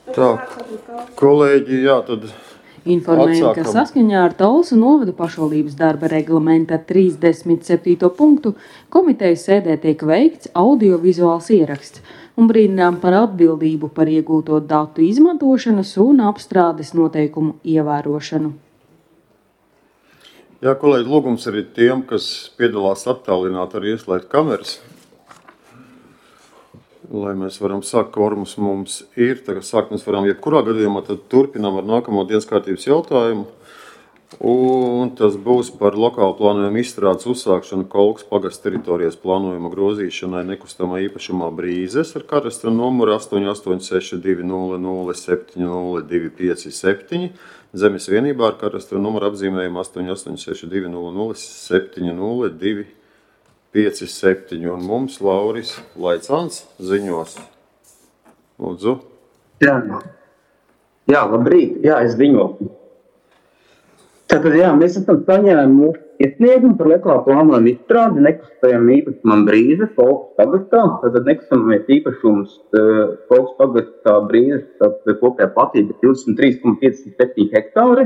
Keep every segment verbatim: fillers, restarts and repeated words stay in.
Tā, kolēģi, jā, tad informējam, ka saskaņā ar Talsu novada pašvaldības darba reglamenta trīsdesmit septīto punktu komitejas sēdē tiek veikts audiovizuāls ieraksts un brīdinām par atbildību par iegūto datu izmantošanas un apstrādes noteikumu ievērošanu. Jā, kolēģi, lūgums arī tiem, kas piedalās attālināt arī ieslēgt kameras, lai mēs varam sākt, kvorums mums ir. Tagad sākt mēs varam jebkurā gadījumā, tad turpinām ar nākamo dienas kārtības jautājumu. Un tas būs par lokālu plānojumu izstrādes uzsākšanu Kolkas pagasta teritorijas plānojuma grozīšanai nekustamā īpašumā Brīzes ar kadastra numuru astoņi astoņi seši divi nulle nulle septiņi nulle divi pieci septiņi, zemes vienībā ar kadastra numuru apzīmējumu astoņi astoņi seši divi nulle nulle septiņi nulle divi pieci septiņi, un mums Lauris Laicāns ziņos. Lūdzu. Jā, jā, labrīt, jā, es ziņoju. Tātad, jā, mēs esam saņēmuši iesniegumu par lokālu plānojumu izstrādi nekustamajam īpašumam Brīzes, Kolkas pagastā. Tātad nekustamamies īpašums Kolkas pagastā Brīzes, tātad kopējā platība divdesmit trīs komats piecdesmit septiņi hektāri.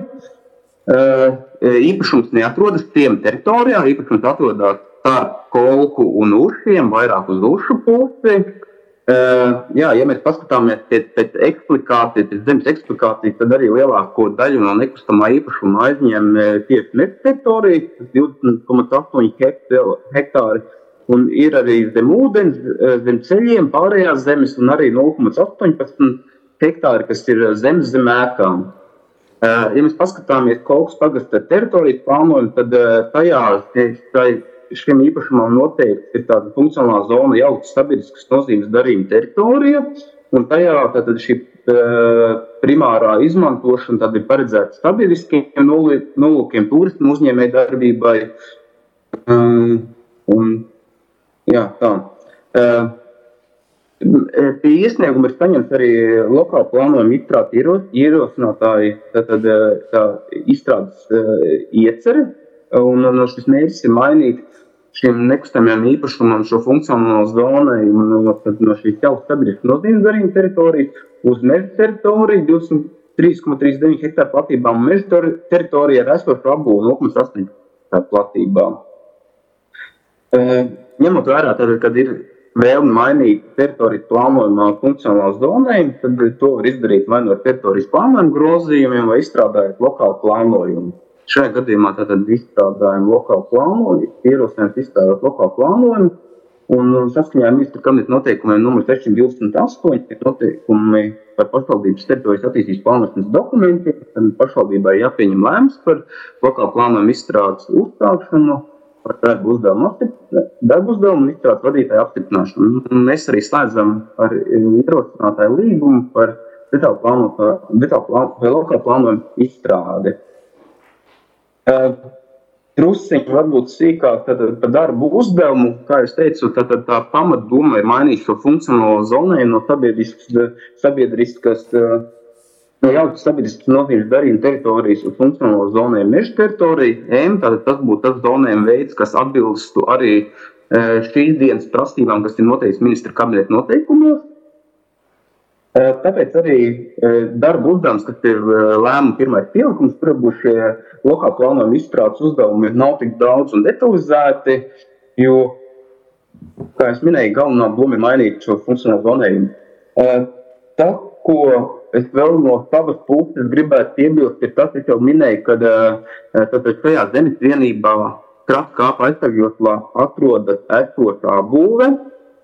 Īpašums neatrodas ciema teritorijā, īpašums atrodas starp Kolku un Uršiem, vairāk uz Uršu pusi. Uh, jā, ja mēs paskatāmies pēc, pēc eksplikācijas, pēc zemes eksplikācijas, tad arī lielāko daļu no nekustamā īpašuma aizņem tieši meža teritorija, divdesmit komats astoņi hektāri, un ir arī zem ūdens, zem ceļiem, pārējās zemes, un arī nulle komats astoņpadsmit hektāri, kas ir zemes zem ēkām. Uh, ja mēs paskatāmies Kolkas pagasta teritorijas plānojumu, tad uh, tajā tai, šiem īpašumam noteikti ir tāda funkcionālā zona jauktas sabiedriskas nozīmes darījuma teritorija, un tajā tātad šī uh, primārā izmantošana tad ir paredzēta sabiedriskiem nolūkiem, turismu uzņēmēju darbībai. Um, un, jā, tā. Uh, pie iesnieguma ir saņemts arī lokāla plānojuma izstrādes ierosinātāji, tātad tā izstrādes uh, iecere, un, un šis mērķis ir mainīt šiem nekustamajam īpašumam šo funkcionālo zonai no, no šīs jauktas sabiedriskas nozīmes darījuma teritorijas uz meža teritoriju divdesmit trīs komats trīsdesmit deviņi hektāru platībām un meža teritorija ar esošu apbūvi nulle komats astoņi hektāru platībām. E, ņemot vērā, tad, kad ir vēlme mainīt teritorijas plānojumā funkcionālās zonai, tad to var izdarīt vai no teritorijas plānojumu grozījumiem vai izstrādājot lokālu plānojumu. Šajā gadījumā tātad izstrādājam lokālu plānojumu, ierosinājums izstrādāt lokālu plānojumu, un saskaņā ar ministra kabineta noteikumiem numur seši divdesmit astoņi noteikumi par pašvaldības teritorijas attīstības plānošanas dokumentiem, tad pašvaldībai jāpieņem lēmums par lokālu plānojumu izstrādes uzstākšanu, par darbu uzdevumu, darbu uzdevumu un izstrādes vadītāju apstiprināšanu. Mēs arī slēdzam ar ierosinātāju līgumu par detālu plānojumu vai lokālu plānojumu izstrādi. Uh, Trusiņi varbūt sīkāk tad, par darbu uzdevumu, kā es teicu, tad, tad tā pamatdoma ir mainīt šo funkcionālo zonai no sabiedriskas, sabiedriskas no jauktas sabiedriskas nozīmes darījuma teritorijas uz funkcionālo zonai meža teritoriju. M, tad tas būtu tas zonējuma veids, kas atbilstu arī uh, šīs dienas prasībām, kas ir noteikts ministra kabineta noteikumos. Tāpēc arī darba uzdevums, kas ir lēmuma pirmais pielikums, kur būs šie lokāla plānojuma izstrādes uzdevumi, nav tik daudz un detalizēti, jo, kā es minēju, galvenā doma ir mainīt šo funkcionālo zonējumu. Tā, ko es vēl no savas puses gribētu piebilst, ir tas, es jau minēju, kad tātad šajā zemes vienībā krasta kāpa aizsargjoslā atrodas esošā būve.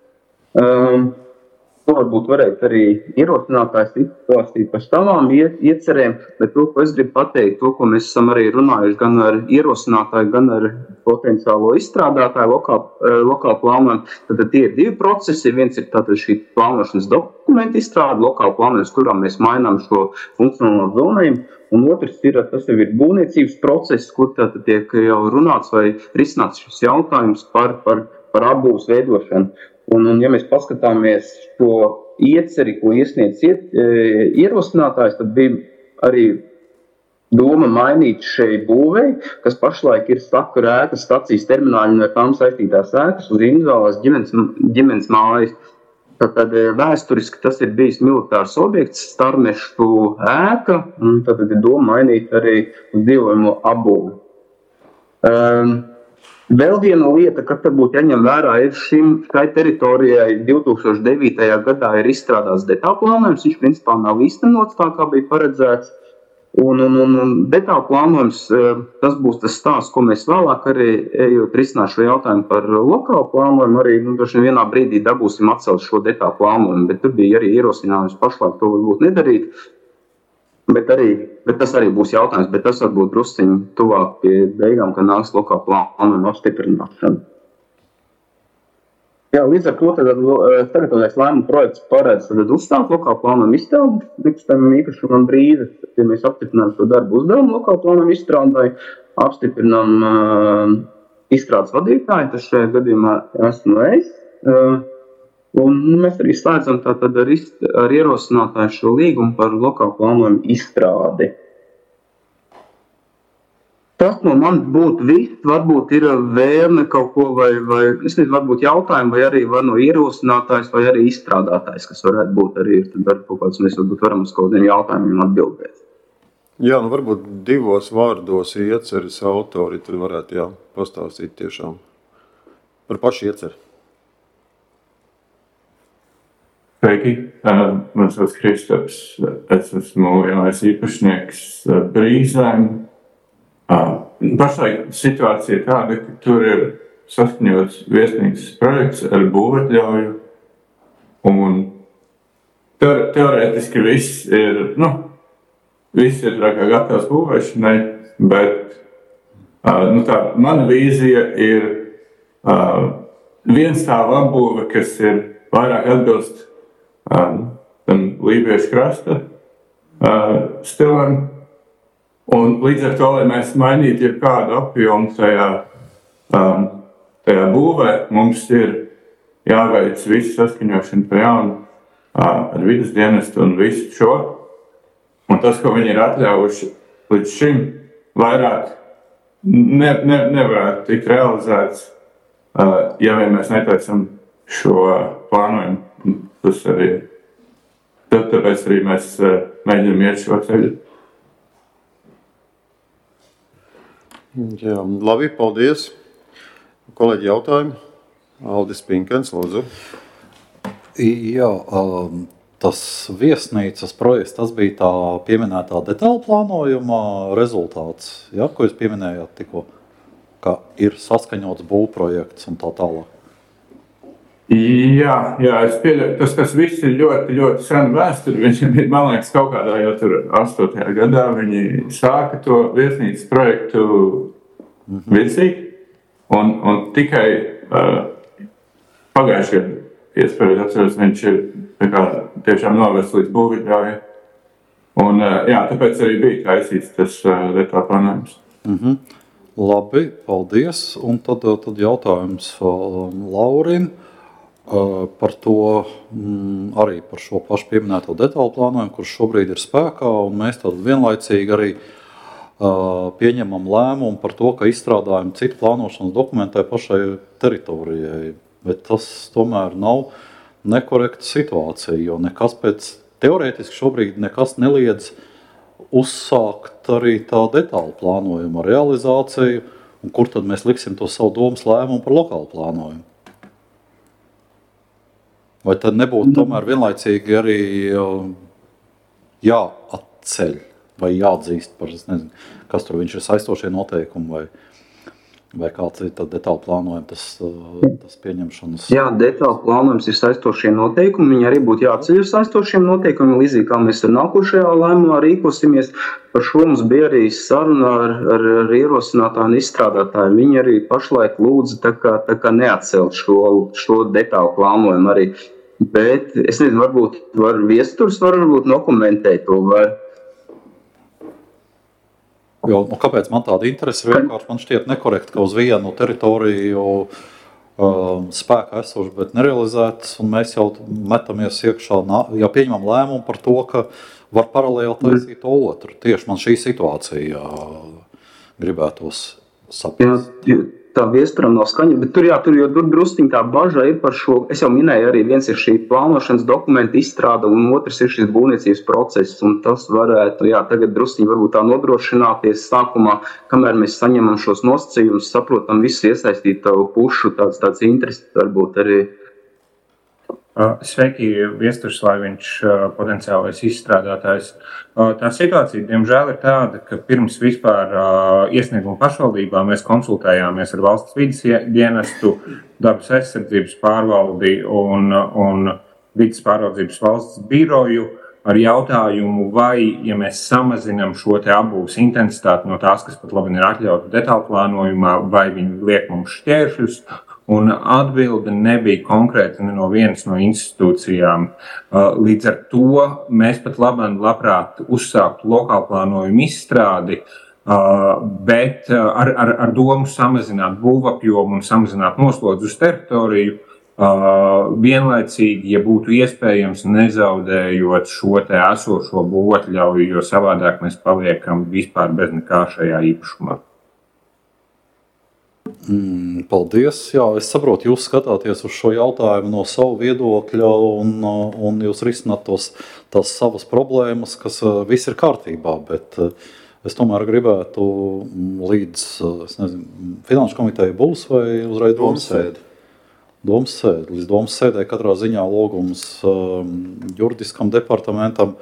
Um, To varbūt varētu arī ierosinātājs izstāstīt par savām iecerēm, bet to, ko es gribu pateikt, to, ko mēs esam arī runājuši gan ar ierosinātāju, gan ar potenciālo izstrādātāju lokālu lokāl plānojumu, tad tie ir divi procesi. Viens ir tātad šī plānošanas dokumenta izstrāde, lokāla plānojums, kurā mēs mainām šo funkcionālo zonējumu, un otrs ir, tas jau ir būvniecības process, kur tātad tiek jau runāts vai risināts šis jautājums par, par, par apbūves veidošanu. Un, un ja mēs paskatāmies šo ieceri, ko iesniedz iet, e, ierosinātājs, tad bija arī doma mainīt šai būvei, kas pašlaik ir Sakaru ēkas, stacijas termināļi un ar tām saistītās ēkas uz individuālās ģimenes, ģimenes mājas. Tātad vēsturiski tas ir bijis militārs objekts, Starmešu ēka, un tad ir doma mainīt arī uz dzīvojumu apbūvi. Um, vēl viena lieta, kas te būtu jāņem vērā, ir šim, šai teritorijai divi tūkstoši devītajā gadā ir izstrādāts detālplānojums, viņš principā nav īstenots tā, kā bija paredzēts. Un, un, un, un detālu plānojums, tas būs tas stāsts, ko mēs vēlāk arī, ejot risināt šo jautājumu par lokālu plānojumu, arī nu, vienā brīdī dabūsim atcelt šo detālu plānojumu, bet tur bija arī ierosinājums pašlaik to varbūt nedarīt, bet, arī, bet tas arī būs jautājums, bet tas varbūt drusciņi tuvāk pie beigām, kad nāks lokālu plānojumu apstiprināšana. Jā, līdz ar to sagatavotais lēmuma projekts paredz uzstāt lokālu plānojumu izstrādi, nekustamiem īpašumam brīdi, ja mēs apstiprinām to darbu uzdevumu lokālu plānojumu izstrādai, apstiprinām uh, izstrādes vadītāju, tas šajā gadījumā esmu es, uh, un mēs arī slēdzam tātad ar, ar ierosinātāju šo līgumu par lokālu plānojumu izstrādi. Tas no man būtu viss, varbūt ir vēlme kaut ko, vai, vai es nezinu, varbūt jautājumi, vai arī var no ierosinātājs, vai arī izstrādātājs, kas varētu būt arī, tad ar kaut kāds mēs varbūt varam uz kaut kādiem jautājumiem atbildēt. Jā, nu varbūt divos vārdos ieceres autori, tad varētu jā, pastāstīt tiešām par pašu ieceri. Sveiki, man sauc Kristaps, es esmu jaunais īpašnieks Brīzēm. Pašlaik situācija ir tāda, ka tur ir saskaņots viesnīcas projekts ar būvatļauju, un teorētiski viss ir, nu, viss ir kā gatavs būvēšanai, bet nu, tā mana vīzija ir uh, viens stāvu apbūve, kas ir vairāk atbilst um, tam lībiešu krasta uh, stilam. Un līdz ar to, lai mēs mainītu jebkādu apjomu tajā, um, tajā būvē, mums ir jāveic visu saskaņošanu pa jaunu uh, ar vides dienestu un visu šo. Un tas, ko viņi ir atļaujuši līdz šim, vairāk ne, ne, nevarētu tikt realizēts, uh, ja vien mēs netaisam šo plānojumu. Tas arī, tāpēc arī mēs uh, mēģinām iet šo ceļu. Jā, labi, paldies. Kolēģi jautājumi. Aldis Pinkens, lūdzu. Jā, um, tas viesnīcas projekts, tas bija tā pieminētā detālu plānojuma rezultāts, ja, ko jūs pieminējāt tikko, ka ir saskaņots būvprojekts un tā tālāk. Jā, jā, es pieļauju, tas, tas viss ir ļoti, ļoti sena vēsture. Viņam ir, man liekas, kaut kādā jau tur astotajā gadā viņi sāka to viesnīcas projektu mm-hmm. virsīt, un, un tikai uh, pagājušajā gadā, iespējams, atceros, viņš ir kā, tiešām novērsts līdz būvītļauja. Un uh, jā, tāpēc arī bija taisīts tas uh, detālu plānojums. Mm-hmm. Labi, paldies. Un tad, tad jautājums um, Laurim. Uh, par to mm, arī par šo pašu pieminēto detālu plānojumu, kurš šobrīd ir spēkā, un mēs tad vienlaicīgi arī uh, pieņemam lēmumu par to, ka izstrādājam citu plānošanas dokumentai pašai teritorijai. Bet tas tomēr nav nekorekta situācija, jo nekas pēc teorētiski šobrīd nekas neliedz uzsākt arī tā detālu plānojumu realizāciju, un kur tad mēs liksim to savu domas lēmumu par lokālu plānojumu. Vai tad nebūtu tomēr vienlaicīgi arī jāatceļ vai jāatzīst par, es nezinu, kas tur viņš ir saistošie noteikumi vai, vai kāds ir tad detālu plānojumi, tas, tas pieņemšanas? Jā, detālu plānojums ir saistošie noteikumi, viņi arī būtu jāatceļ ar saistošiem noteikumiem, līdzīgi kā mēs ar nākošajā lēmumā rīkosimies. Par šo mums bija arī saruna ar, ar, ar ierosinātāju un izstrādātāju. Viņi arī pašlaik lūdza tā kā, tā kā neatcelt šo, šo detālu plānojumu arī. Bet es nezinu, varbūt var viesturs, varbūt nokomentēt to var. Jo, nu, kāpēc man tāda interese ir vienkārši, man šķiet nekorekti, ka uz vienu teritoriju um, spēkā esoši, bet nerealizētas, un mēs jau metamies iekšā, jau pieņemam lēmumu par to, ka var paralēli taisīt to otru. Tieši man šī situācija gribētos saprast. Jā, tā viesturam nav skaņa, bet tur, jā, tur jau tur drusciņ tā baža ir par šo, es jau minēju arī, viens ir šī plānošanas dokumenta izstrāde, un otrs ir šis būvniecības process, un tas varētu, jā, tagad drusciņ varbūt tā nodrošināties sākumā, kamēr mēs saņemam šos nosacījumus, saprotam visu iesaistīto pušu, tāds, tāds interesi varbūt arī. Sveiki, Viesturs Laiviņš, potenciālais izstrādātājs. Tā situācija, diemžēl, ir tāda, ka pirms vispār iesnieguma pašvaldībā mēs konsultējāmies ar valsts vides dienestu, dabas aizsardzības pārvaldi un, un vides pārvaldzības valsts biroju ar jautājumu, vai, ja mēs samazinām šo te apbūves intensitāti no tās, kas pat labi ir atļauta detālplānojumā, vai viņi liek mums šķēršļus. Un atbilde nebija konkrēta no vienas no institūcijām. Līdz ar to mēs pat labāk labprāt uzsāktu lokālplānojumu izstrādi, bet ar, ar, ar domu samazināt būvapjomu un samazināt noslodzi uz teritoriju, vienlaicīgi, ja būtu iespējams, nezaudējot šo te esošo būvatļauju, jo savādāk mēs paliekam vispār bez nekā šajā īpašumā. Mm, paldies. Jā, es saprotu, jūs skatāties uz šo jautājumu no savu viedokļa un, un jūs risināt tos, tās savas problēmas, kas viss ir kārtībā, bet es tomēr gribētu līdz, es nezinu, finanšu komiteja būs vai uzreiz domas sēdi? Domas sēdi. Līdz domas sēdē katrā ziņā lūgums um, juridiskam departamentam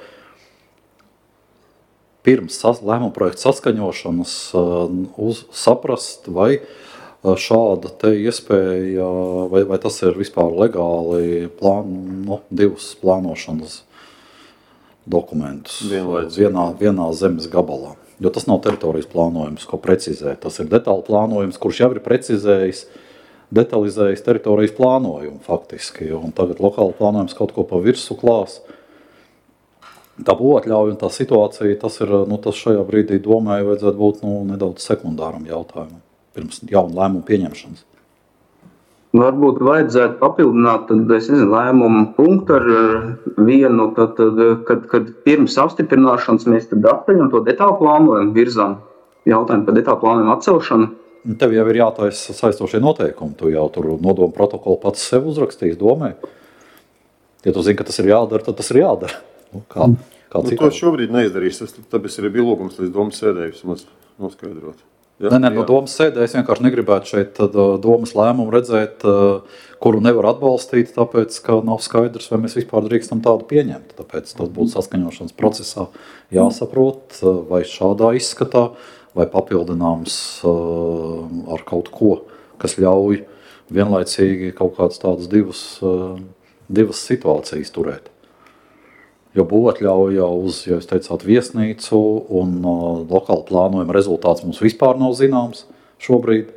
pirms lēmuma projekta saskaņošanas uh, uz, saprast, vai šāda te iespēja, vai, vai tas ir vispār legāli plān, nu, divus plānošanas dokumentus vienā, vienā zemes gabalā. Jo tas nav teritorijas plānojums, ko precizē. Tas ir detāla plānojums, kurš jau ir precizējis, detalizējis teritorijas plānojumu faktiski. Un tagad lokāla plānojums kaut ko pa virsu klās. Tā būvatļauja un tā situācija, tas ir, nu, tas šajā brīdī domāju vajadzētu būt, nu, nedaudz sekundāram jautājumam pirms jaunu lēmumu pieņemšanas. Varbūt vajadzētu papildināt tad, es nezinu, lēmumu punktu ar vienu, tad, tad, kad, kad pirms apstiprināšanas mēs tad atceļam to detālu plānojumu, virzām jautājumu par detālu plānojumu atcelšanu. Tev jau ir jātaisa saistošie noteikumi, tu jau tur nodomu protokolu pats sev uzrakstījis domē. Ja tu zini, ka tas ir jādara, tad tas ir jādara. Nu, kā, kā nu, to šobrīd neizdarīs, tas, tāpēc arī bija lūgums līdz domas sēdē vismaz noskaidrot. Ja? Nē, nē, no domas sēdē es vienkārši negribētu šeit domas lēmumu redzēt, kuru nevar atbalstīt, tāpēc, ka nav skaidrs, vai mēs vispār drīkstam tādu pieņemt. Tāpēc tas būtu saskaņošanas procesā jāsaprot, vai šādā izskatā, vai papildināms ar kaut ko, kas ļauj vienlaicīgi kaut kādas tādas divas, divas situācijas turēt. Jo būvatļauja uz, ja jūs teicāt, viesnīcu un uh, lokāla plānojuma rezultāts mums vispār nav zināms šobrīd.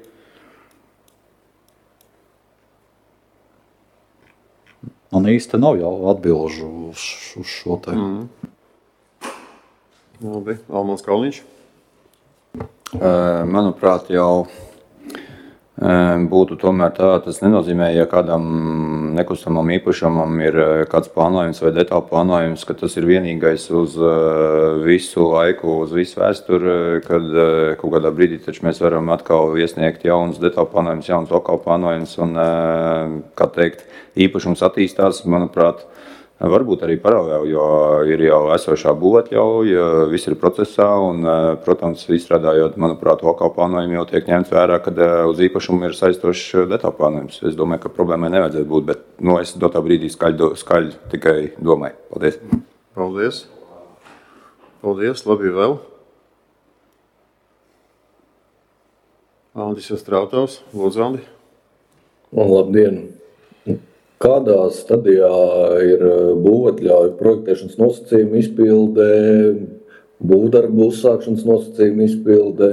Man īsti nav jau atbilžu uz, uz šo te. Mm. Labi, Almans Kalniņš. Uh, manuprāt, jau būtu tomēr tā, tas nenozīmē, ja kādam nekustamam īpašumam ir kāds plānojums vai detālu plānojums, ka tas ir vienīgais uz visu laiku, uz visu vēsturi, kad kaut kādā brīdī taču mēs varam atkal iesniegt jaunus detālu plānojumus, jaunus lokālu plānojumus un, kā teikt, īpašums attīstās, manuprāt, varbūt arī paralēli, jo ir jau esošā būvatļauja, viss ir procesā un, protams, izstrādājot, manuprāt, lokālu plānojumu jau tiek ņemts vērā, kad uz īpašumu ir saistošs detālu plānojums. Es domāju, ka problēmai nevajadzētu būt, bet nu, es dotā brīdī skaļi, skaļi tikai domāju. Paldies. Paldies. Paldies. Labi vēl. Andis Strautavs. Lūdzu, Andi. Un labdien. Kādā stadijā ir būvatļauju projektēšanas nosacījuma izpilde, būvdarbu uzsākšanas nosacījuma izpilde?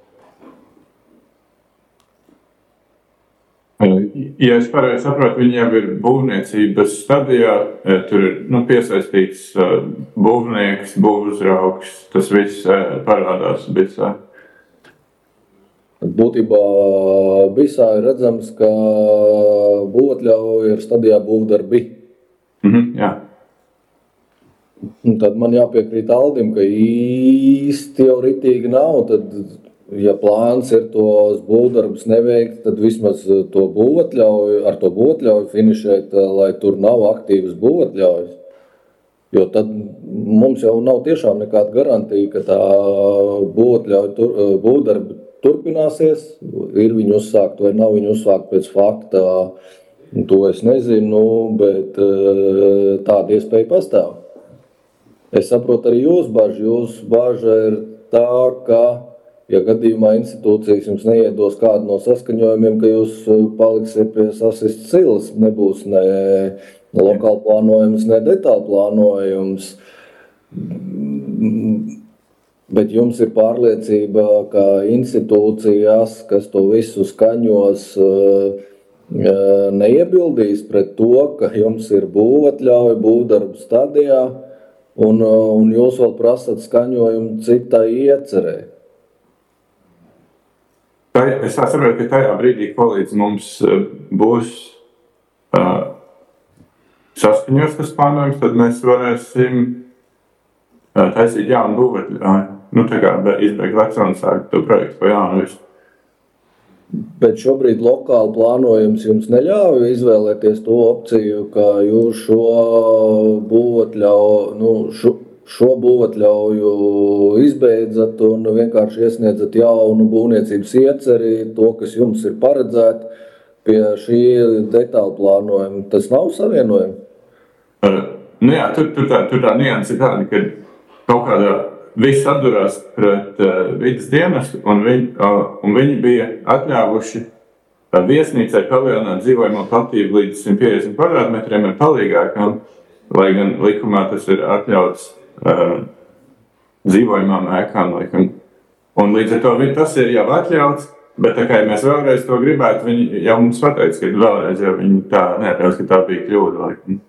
Ja es pareizi saprotu, viņi jau ir būvniecības stadijā, tur ir nu, piesaistīts būvnieks, būvuzraugs, tas viss parādās bisā. Būtībā bisā ir redzams, ka būvatļauja ir stadijā būvdarbi. Mm-hmm, jā. Un tad man jāpiekrīt Aldim, ka īsti jau ritīgi nav, tad ja plāns ir tos būvdarbus neveikt, tad vismaz to būvatļauju, ar to būvatļauju finišēt, lai tur nav aktīvas būvatļaujas. Jo tad mums jau nav tiešām nekāda garantija, ka tā būvatļauja tur, būvdarbi turpināsies, ir viņi uzsākt vai nav viņi uzsākt pēc fakta, to es nezinu, bet tāda iespēja pastāv. Es saprotu arī jūs bažu, jūs baža ir tā, ka, ja gadījumā institūcijas jums neiedos kādu no saskaņojumiem, ka jūs paliksiet pie sasistas silas, nebūs ne lokāli plānojums, ne detāli plānojums. Bet jums ir pārliecība, ka institūcijas, kas to visu skaņos, neiebildīs pret to, ka jums ir būvatļauja būvdarbu stadijā, un, un jūs vēl prasat skaņojumu citai iecerē. Es saprotu, ka tajā brīdī, ko līdz mums būs uh, saskaņots tas plānojums, tad mēs varēsim uh, taisīt jaunu būvatļauju. Nu, tā kā izbeigt veco un sākt to projektu pa jaunu visu. Bet šobrīd lokāli plānojums jums neļauj izvēlēties to opciju, ka jūs šo būvatļauju, nu, šo, šo būvatļauju izbeidzat un vienkārši iesniedzat jaunu būvniecības ieceri, to, kas jums ir paredzēt pie šī detāla plānojuma. Tas nav savienojumi? Uh, nu jā, tur, tur tā, tur tā nianse ir tāda, ka kaut kādā viss atdurās pret uh, vidas dienestu, un, viņ, uh, un viņi bija atļāvuši uh, viesnīcai palielināt dzīvojamo platību līdz simt piecdesmit kvadrātmetriem ar palīgākām, lai gan likumā tas ir atļauts uh, dzīvojamām ēkām. Laikam. Un līdz ar to viņi, tas ir jau atļauts, bet tā kā ja mēs vēlreiz to gribētu, viņi jau mums pateica, ka vēlreiz jau viņi tā neatļaus, ka tā bija kļūda. Laikam.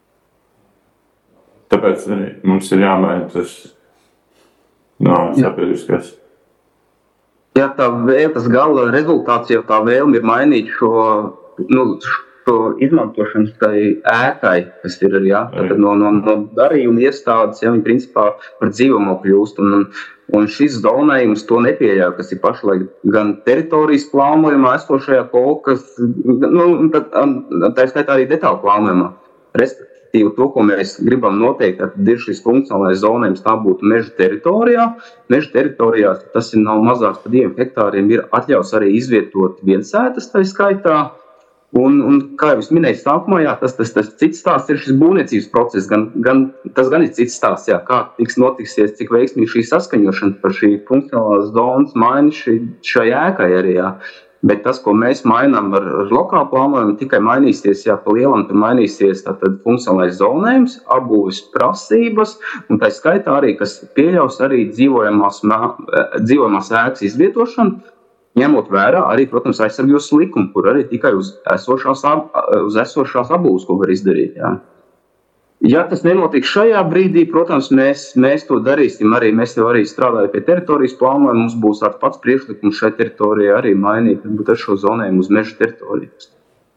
Tāpēc arī mums ir jāmaina tas no sabiedriskās. Jā, tā vēl, tas gala rezultāts jau tā vēlme ir mainīt šo, nu, šo izmantošanas tai ēkai, kas ir, jā, tātad no, no, no darījuma iestādes, ja viņi principā par dzīvamo kļūst, un, un šis zonējums to nepieļauj, kas ir pašlaik gan teritorijas plānojumā esošajā kolkas, nu, tad, tā ir skaitā arī detālu plānojumā. Respektīvi, to, ko mēs gribam noteikt, tad ir šis funkcionālais zonējums, tā būtu meža teritorijā. Meža teritorijās, tas ir nav mazāks par diviem hektāriem, ir atļaus arī izvietot viensētas tai skaitā. Un, un kā jau es minēju sākumā, jā, tas, tas, tas cits stāsts ir šis būvniecības process, gan, gan, tas gan ir cits stāsts, jā, kā tiks notiksies, cik veiksmīgi šī saskaņošana par šī funkcionālās zonas maiņu šai, šai ēkai arī, jā. Bet tas, ko mēs mainām ar, ar lokālu plānojumu, tikai mainīsies, jā, pa lielam, tad mainīsies tātad funkcionālais zonējums, apbūves prasības, un tā skaitā arī, kas pieļaus arī dzīvojamās, dzīvojamās ēkas izvietošanu, ņemot vērā arī, protams, aizsardzības likumu, kur arī tikai uz esošās, uz esošās apbūves, ko var izdarīt, jā. Ja tas nenotiks šajā brīdī, protams, mēs, mēs to darīsim arī, mēs jau arī strādājam pie teritorijas plānojuma, mums būs tāds pats priekšlikums šai teritorijai arī mainīt, bet ar šo zonējumu uz meža teritorijas.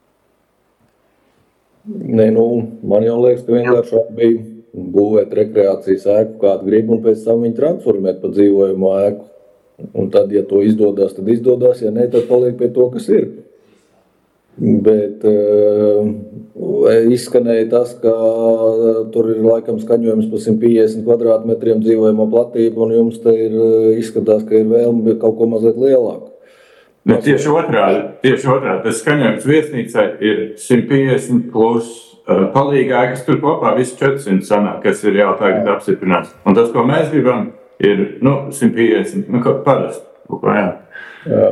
Nē, nu, man jau liekas, ka vienkāršāk bija būvēt rekreācijas ēku, kādu grib, un pēc tam viņu transformēt pa dzīvojumu ēku. Un tad, ja to izdodas, tad izdodas, ja ne, tad paliek pie to, kas ir. Bet uh, izskanēja tas, ka tur ir laikam skaņojums par simt piecdesmit kvadrātmetriem dzīvojamo platību, un jums te ir izskatās, ka ir vēlme kaut ko mazliet lielāku. Ne, tieši otrādi, tieši otrādi. Tas skaņojums viesnīcai ir simt piecdesmit plus uh, palīgā, kas tur kopā visi četri simt sanāk, kas ir jau tagad apstiprināts. Un tas, ko mēs gribam, ir, nu, simt piecdesmit, nu, kā parasti. Jā. Jā.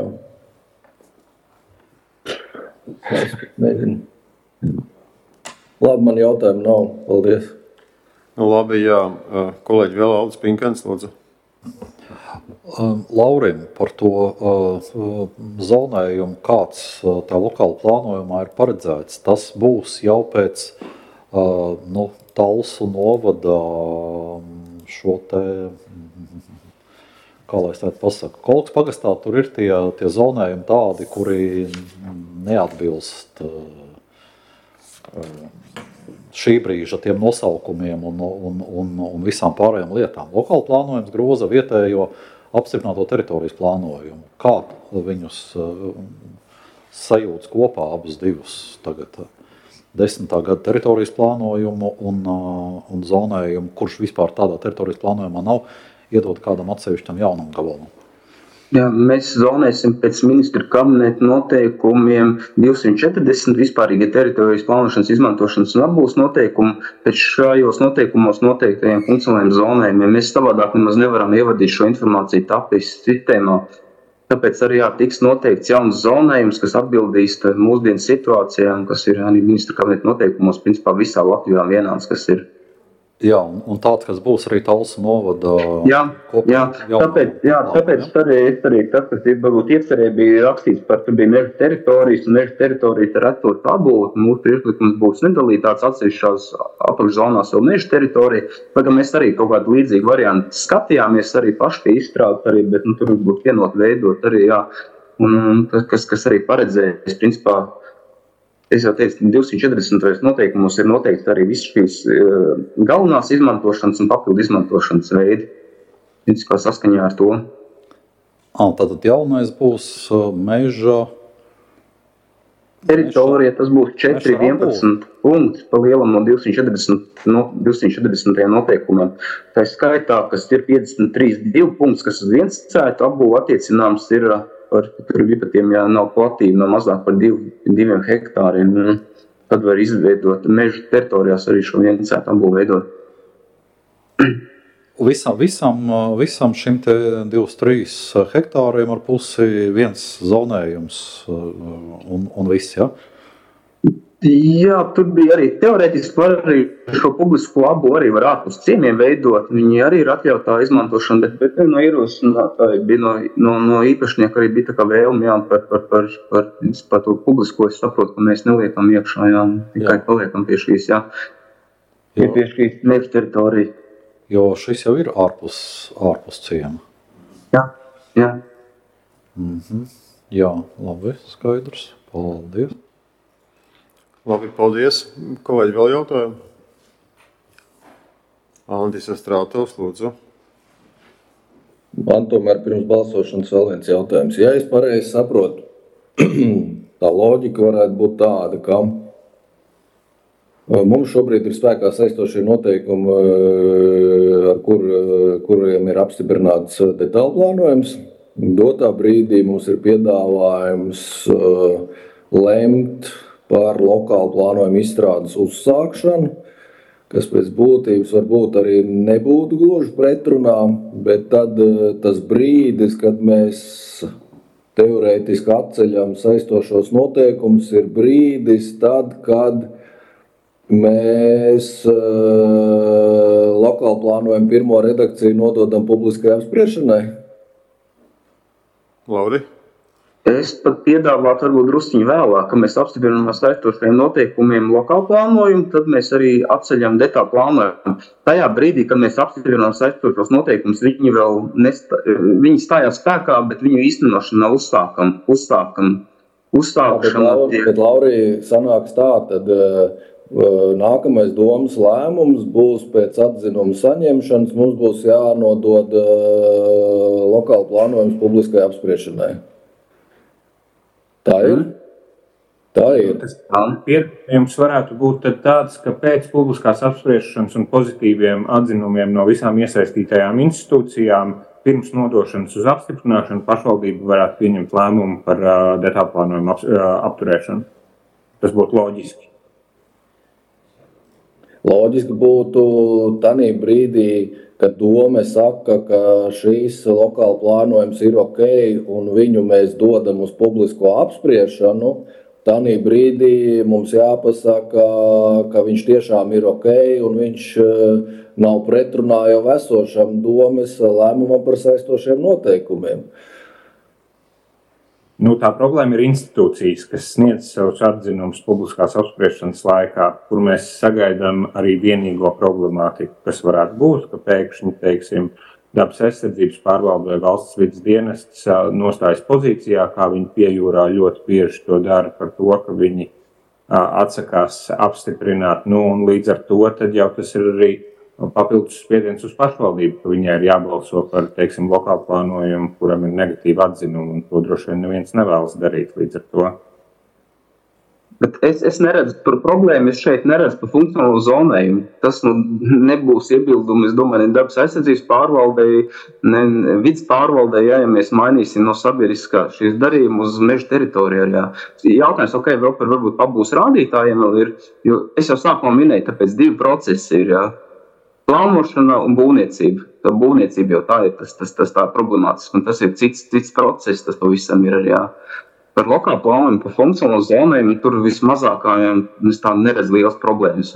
Es nezinu. Labi, man jautājumu nav. Paldies. Nu, labi, jā. Kolēģi vēl Aldis Pinkens, lūdzu. Laurim, par to uh, zonējumu, kāds uh, tā lokāla plānojumā ir paredzēts, tas būs jau pēc uh, nu, Talsu novada šo te, kā lai es tādu pasaku, Kolkas pagastā tur ir tie, tie zonējumi tādi, kuri neatbilst šī brīža tiem nosaukumiem un, un, un, un visām pārējām lietām. Lokāla plānojums groza vietējo apstiprināto teritorijas plānojumu. Kā viņus sajūtas kopā abus divus tagad desmitā gada teritorijas plānojumu un, un zonējumu, kurš vispār tādā teritorijas plānojumā nav iedot kādam atsevišķam jaunam gabalam? Jā, mēs zonēsim pēc ministra kabineta noteikumiem divsimt četrdesmit vispārīgi teritorijas plānošanas, izmantošanas un apbūves noteikumu. Pēc šajos noteikumos noteiktajiem funkcionāliem zonējumiem mēs savādāk nemaz nevaram ievadīt šo informāciju tapis sistēmā. Tāpēc arī jā, tiks noteikts jauns zonējums, kas atbildīs mūsdienu situācijām, kas ir arī ministra kabineta noteikumos, principā visā Latvijā vienāds, kas ir. Jā, un, un tāds, kas būs arī Talsu novada. Jā, jā, tāpēc, jā, tāpēc arī, arī tas, kas ir varbūt iecerēja, bija rakstīts par, tur bija meža teritorijas, un meža teritorijas ar atot apbūt. Mūsu priekšlikums būs nedalīt tāds atsevišķās apakšzonās vēl meža teritorija. Lai gan mēs arī kaut kādu līdzīgu variantu skatījāmies, arī paši pie izstrādes arī, bet nu, tur būtu vienot veidot arī, jā. Un kas, kas arī paredzējas, principā, es jau teicu, divsimt četrdesmit noteikumos ir noteikti arī visas šīs uh, galvenās izmantošanas un papildu izmantošanas veidi. Principā saskaņā ar to. Ah, tātad jaunais būs uh, meža... Teritorija, tas būs četri vienpadsmit punkti pa lielam no divsimt četrdesmit, no divsimt četrdesmit noteikumiem. Tā skaitā, kas ir piecdesmit trīs divi punkts, kas uz viens cētu apbūvu attiecināms ir... Par, tur vibatiem, ja nav platība, no mazāk par div, diviem hektāriem, tad var izveidot meža teritorijās arī šo viencētu apbūvu veidot. Visam, visam, visam šim te divus trīs hektāriem ar pusi viens zonējums un, un viss, ja? Jā, tur bija arī teorētiski var arī šo publisko abu arī var ārpus ciemiem veidot. Viņi arī ir atļautā izmantošana, bet, bet no ierosinātāji bija no, no, no īpašnieka arī bija tā kā vēlme, jā, par, par, par, par, par to publisko. Es saprotu, ka mēs neliekam iekšā, jā, tikai jā. Paliekam pie šīs, jā, pie, pie šīs meža teritorijas. Jo šis jau ir ārpus, ārpus ciema. Jā, jā. Mhm. Jā, labi, skaidrs. Paldies. Labi, paldies. Kolēģi, vēl jautājumu? Andis Astrātovs, lūdzu. Man tomēr pirms balsošanas vēl viens jautājums. Ja es pareizi saprotu, tā loģika varētu būt tāda, ka mums šobrīd ir spēkā saistošie noteikumi, ar kur, kuriem ir apstiprināts detālplānojums. Dotā brīdī mums ir piedāvājums lemt par lokālu plānojumu izstrādes uzsākšanu, kas pēc būtības varbūt arī nebūtu gluži pretrunā, bet tad tas brīdis, kad mēs teorētiski atceļam saistošos noteikumus, ir brīdis tad, kad mēs uh, lokālu plānojumu pirmo redakciju nododam publiskai apspriešanai. Lauri? Es pat piedāvātu varbūt drusciņu vēlāk, ka mēs apstiprinām ar saistošiem noteikumiem lokālu plānojumu, tad mēs arī atceļam detālu plānojumu. Tajā brīdī, kad mēs apstiprinām saistošos noteikumus, viņi vēl nestā, viņi stājās spēkā, bet viņu īstenošana nav uzsākam, uzsākam, uzsākšana. Jā, bet, bet Lauri, sanāks tā, tad uh, nākamais domas lēmums būs pēc atzinuma saņemšanas, mums būs jānodod uh, lokālu plānojums publiskai apspriešanai. Tā ir? Tā ir. Tas pierādījums varētu būt tāds, ka pēc publiskās apspriešanas un pozitīviem atzinumiem no visām iesaistītajām institūcijām pirms nodošanas uz apstiprināšanu pašvaldība varētu pieņemt lēmumu par uh, detālplānojumu ap, uh, apturēšanu. Tas būtu loģiski. Loģiski būtu tanī brīdī, kad dome saka, ka šīs lokāla plānojums ir ok un viņu mēs dodam uz publisko apspriešanu, tanī brīdī mums jāpasaka, ka viņš tiešām ir ok un viņš nav pretrunā jau esošam domes lēmumam par saistošiem noteikumiem. Nu, tā problēma ir institūcijas, kas sniedz savus atzinumus publiskās apspriešanas laikā, kur mēs sagaidām arī vienīgo problemātiku, kas varētu būt, ka pēkšņi, teiksim, dabas aizsardzības pārvalde vai valsts vides dienests nostājas pozīcijā, kā viņi piejūrā ļoti bieži to dara par to, ka viņi atsakās apstiprināt, nu, un līdz ar to tad jau tas ir arī papildus spiediens uz pašvaldību, ka viņai ir jābalso par, teiksim, lokālu plānojumu, kuram ir negatīva atzinuma, un to droši vien neviens nevēlas darīt līdz ar to. Bet es, es neredzu par problēmu, es šeit neredzu par funkcionālo zonējumu. Tas nu, nebūs iebildumi, es domāju, ne dabas aizsardzības pārvaldei, ne vidas pārvaldei, ja, ja mēs mainīsim no sabiedriskā šīs darījumu uz meža teritorijā. Jā. Jautājums, ok, vēl par varbūt pabūs rādītājiem vēl ir, jo es jau sākumā minēju, tāpēc divi procesi ir, jā. Plānošana un būvniecība. Tā būvniecība jau tā ir tas, tas, tas tā problemātiski, un tas ir cits, cits process, tas pavisam ir, jā. Par lokālu plānojumu, par funkcionālo zonējumu, tur vismazākajām es tā neredzu liels problēmas.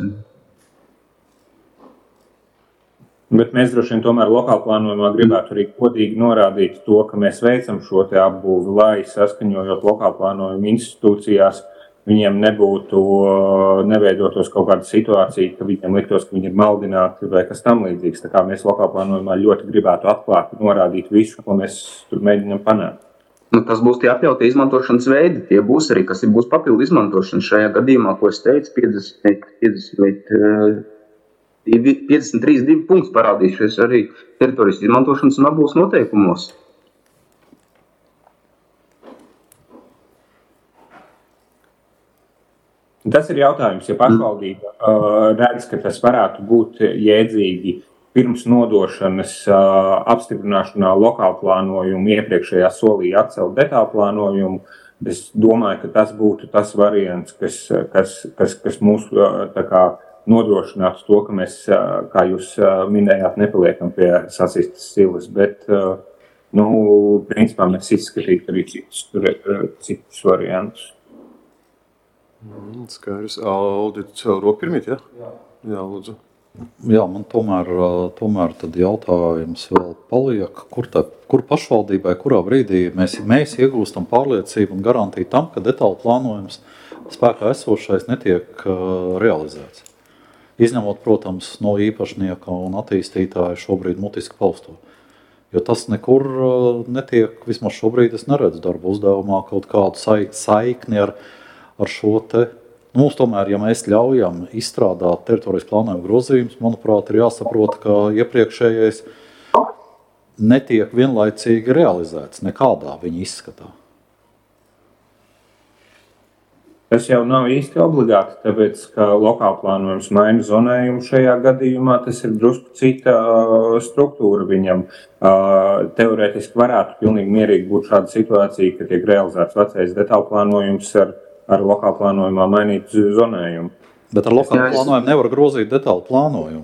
Bet mēs droši vien tomēr lokālu plānojumā gribētu arī godīgi norādīt to, ka mēs veicam šo te apbūvi, lai saskaņojot lokālu plānojumu institūcijās, viņiem nebūtu, neveidotos kaut kāda situācija, ka viņiem liktos, ka viņi ir maldināti vai kas tam līdzīgs. Tā kā mēs lokālu plānojumā ļoti gribētu atklāt, norādīt visu, ko mēs tur mēģinām panākt. Nu, tas būs tie atļautie izmantošanas veidi, tie būs arī, kas ir būs papildu izmantošana šajā gadījumā, ko es teicu, piecdesmit, piecdesmit, piecdesmit trīs divi punkts parādīšies arī teritorijas izmantošanas un apbūves noteikumos. Tas ir jautājums, ja pašvaldība uh, redz, ka tas varētu būt jēdzīgi pirms nodošanas uh, apstiprināšanā lokālu plānojumu iepriekšējā solī atcelt detālu plānojumu. Es domāju, ka tas būtu tas variants, kas, kas, kas, kas mūs uh, tā kā nodrošinātu to, ka mēs, uh, kā jūs uh, minējāt, nepaliekam pie sasistas silas, bet, uh, nu, principā mēs izskatītu arī citus, citus variantus. Mm, skaidrs. Audits roku pirmīt, ja? Jā. Jā, lūdzu. Jā, man tomēr, tomēr tad jautājums vēl paliek, kur, tā, kur pašvaldībai, kurā brīdī mēs, mēs iegūstam pārliecību un garantiju tam, ka detālu plānojums spēkā esošais netiek uh, realizēts. Izņemot, protams, no īpašnieka un attīstītāja šobrīd mutiski pausto. Jo tas nekur uh, netiek, vismaz šobrīd es neredzu darba uzdevumā kaut kādu saikni ar, ar šo te. Mums tomēr, ja mēs ļaujam izstrādāt teritorijas plānojumu grozījumus, manuprāt, ir jāsaprot, ka iepriekšējais netiek vienlaicīgi realizēts nekādā viņa izskatā. Tas jau nav īsti obligāti, tāpēc, ka lokāla plānojums maina zonējumu šajā gadījumā, tas ir drusku cita struktūra viņam. Teorētiski varētu pilnīgi mierīgi būt šāda situācija, ka tiek realizēts vecais detālu plānojums ar ar lokālu plānojumā mainīt zonējumu. Bet ar lokālu Jā, plānojumu es... nevar grozīt detālu plānojumu.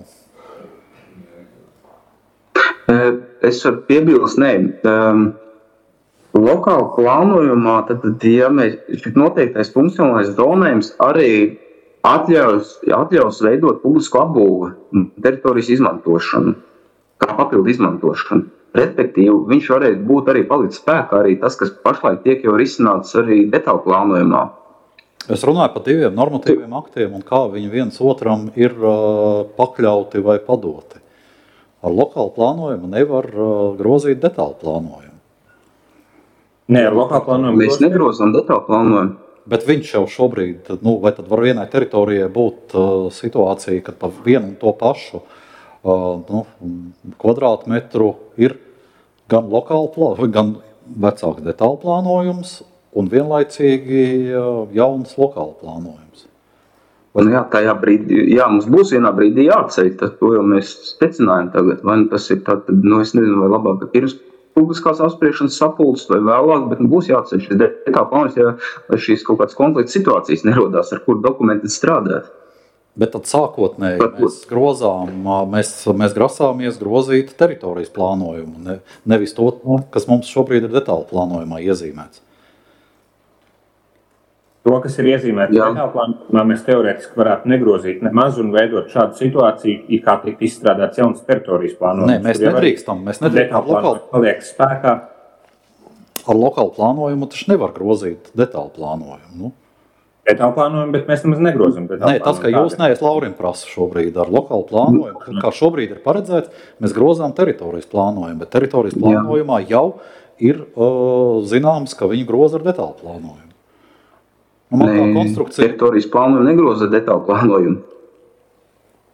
Es varu piebilst, nē. Um, lokālu plānojumā, tad, ja mēs šit noteiktais funkcionālais zonējums arī atļaus, atļaus veidot publisku apbūvi, teritorijas izmantošanu, kā papildu izmantošanu. Respektīvi, viņš varētu būt arī palicis spēkā arī tas, kas pašlaik tiek jau risināts arī detālu plānojumā. Es runāju par diviem normatīviem aktiem un kā viņi viens otram ir uh, pakļauti vai padoti. Ar lokālu plānojumu nevar uh, grozīt detālu plānojumu. Nē, ar lokālu plānojumu mēs negrozām detālu plānojumu. Bet viņš jau šobrīd, nu, vai tad var vienai teritorijai būt uh, situācija, kad pa vienu un to pašu uh, nu, kvadrātmetru ir gan lokāli plānojums, gan vecāks detālu plānojums, un vienlaicīgi jauns lokāla plānojums. Nu jā, tajā brīdī, jā, mums būs vienā brīdī jāceļ, tad to jau mēs secinājam tagad. Vai tas ir tā, tad, nu es nezinu, vai labāk pirms publiskās apspriešanas sapulces vai vēlāk, bet nu, būs jāceļ šis detālu plānojums, ja, lai šīs kaut kādas konflikta situācijas nerodās, ar kuru dokumenti strādāt. Bet tad sākotnēji mēs grozām, mēs, mēs grasāmies grozīt teritorijas plānojumu, ne, nevis to, kas mums šobrīd ir detālu plānojumā iezīmēts. To, kas ir iezīmēts detālu plānojumā, mēs teorētiski varētu negrozīt nemaz un veidot šādu situāciju, kā tiek izstrādāts jauns teritorijas plānojums. Nē, mēs nedrīkstam. Mēs nedrīkstam. Lokāli paliek spēkā. Ar lokālu plānojumu taču nevar grozīt detālu plānojumu. Nu? Detālu plānojumu, bet mēs nemaz negrozam detālu plānojumu. Nē, tas, ka jūs neesat Laurim prasa šobrīd ar lokālu plānojumu, kā šobrīd ir paredzēts, mēs grozām teritorijas plānojumu, bet teritorijas plānojumā jau ir uh, zināms, ka viņi groza ar detālu plānojumu. Nē, konstrukcija... teritorijas plānojumu negroza detālu plānojumu.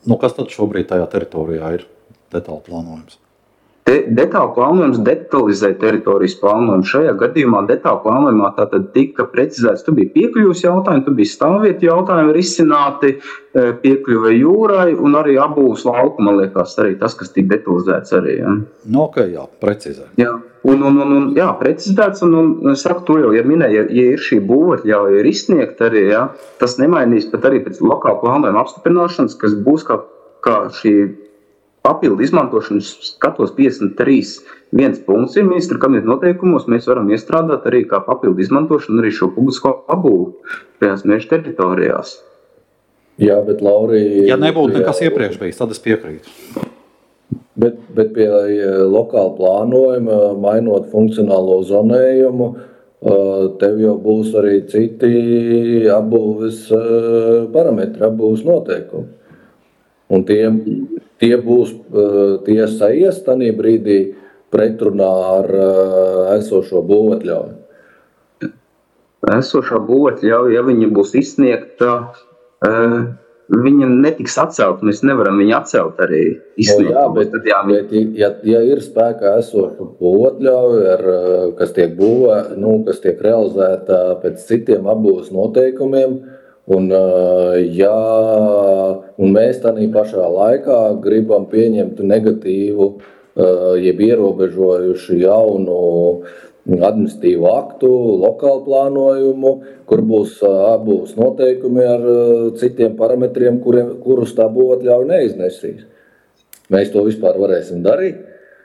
Nu, kas tad šobrīd tajā teritorijā ir detāli plānojums? De, detāli plānojums detalizē teritorijas plānojumu. Šajā gadījumā detāli plānojumā tātad tika precizēts, tu bija piekļuvas jautājumi, tu bija stāvvietu jautājumi risināti, piekļuve jūrai un arī abūvas lauku, man liekas, arī tas, kas tika detalizēts arī. Ja. Nu, ok, jā, precizē. Jā, un, un, un, un jā, precizēts, un, un es saku, to jau ir minēja, ja, ja ir šī būvatļauja ir izsniegta arī, ja, tas nemainīs pat arī pēc lokāla plānojuma apstiprināšanas, kas būs kā, kā šī papildu izmantošanas skatos piecdesmit trīs viens punkts ir ministra kabineta noteikumos, mēs varam iestrādāt arī kā papildu izmantošanu arī šo publisko apbūvu tajās meža teritorijās. Jā, bet Lauri... Ja nebūtu nekas jā, iepriekš bijis, tad es piekrītu. Bet, bet pie lokāla plānojuma, mainot funkcionālo zonējumu, tev jau būs arī citi apbūves parametri, apbūves noteikumi. Un tie, tie būs, tie saies tanī brīdī pretrunā ar esošo būvatļauju. Esošā būvatļauja, ja viņa būs izsniegta, viņa netiks atcelt, mēs nevaram viņu atcelt arī izsniegt. No, jā, bet, tad, jā, bet ja, ja ir spēkā esoša būvatļauja, ar, kas tiek būvē, nu, kas tiek realizēta pēc citiem apbūves noteikumiem, Un, ja, un mēs tādā pašā laikā gribam pieņemt negatīvu, jeb ierobežojuši jaunu administratīvu aktu, lokālu plānojumu, kur būs apbūves noteikumi ar citiem parametriem, kuriem, kurus tā būvatļauja neiznesīs. Mēs to vispār varēsim darīt?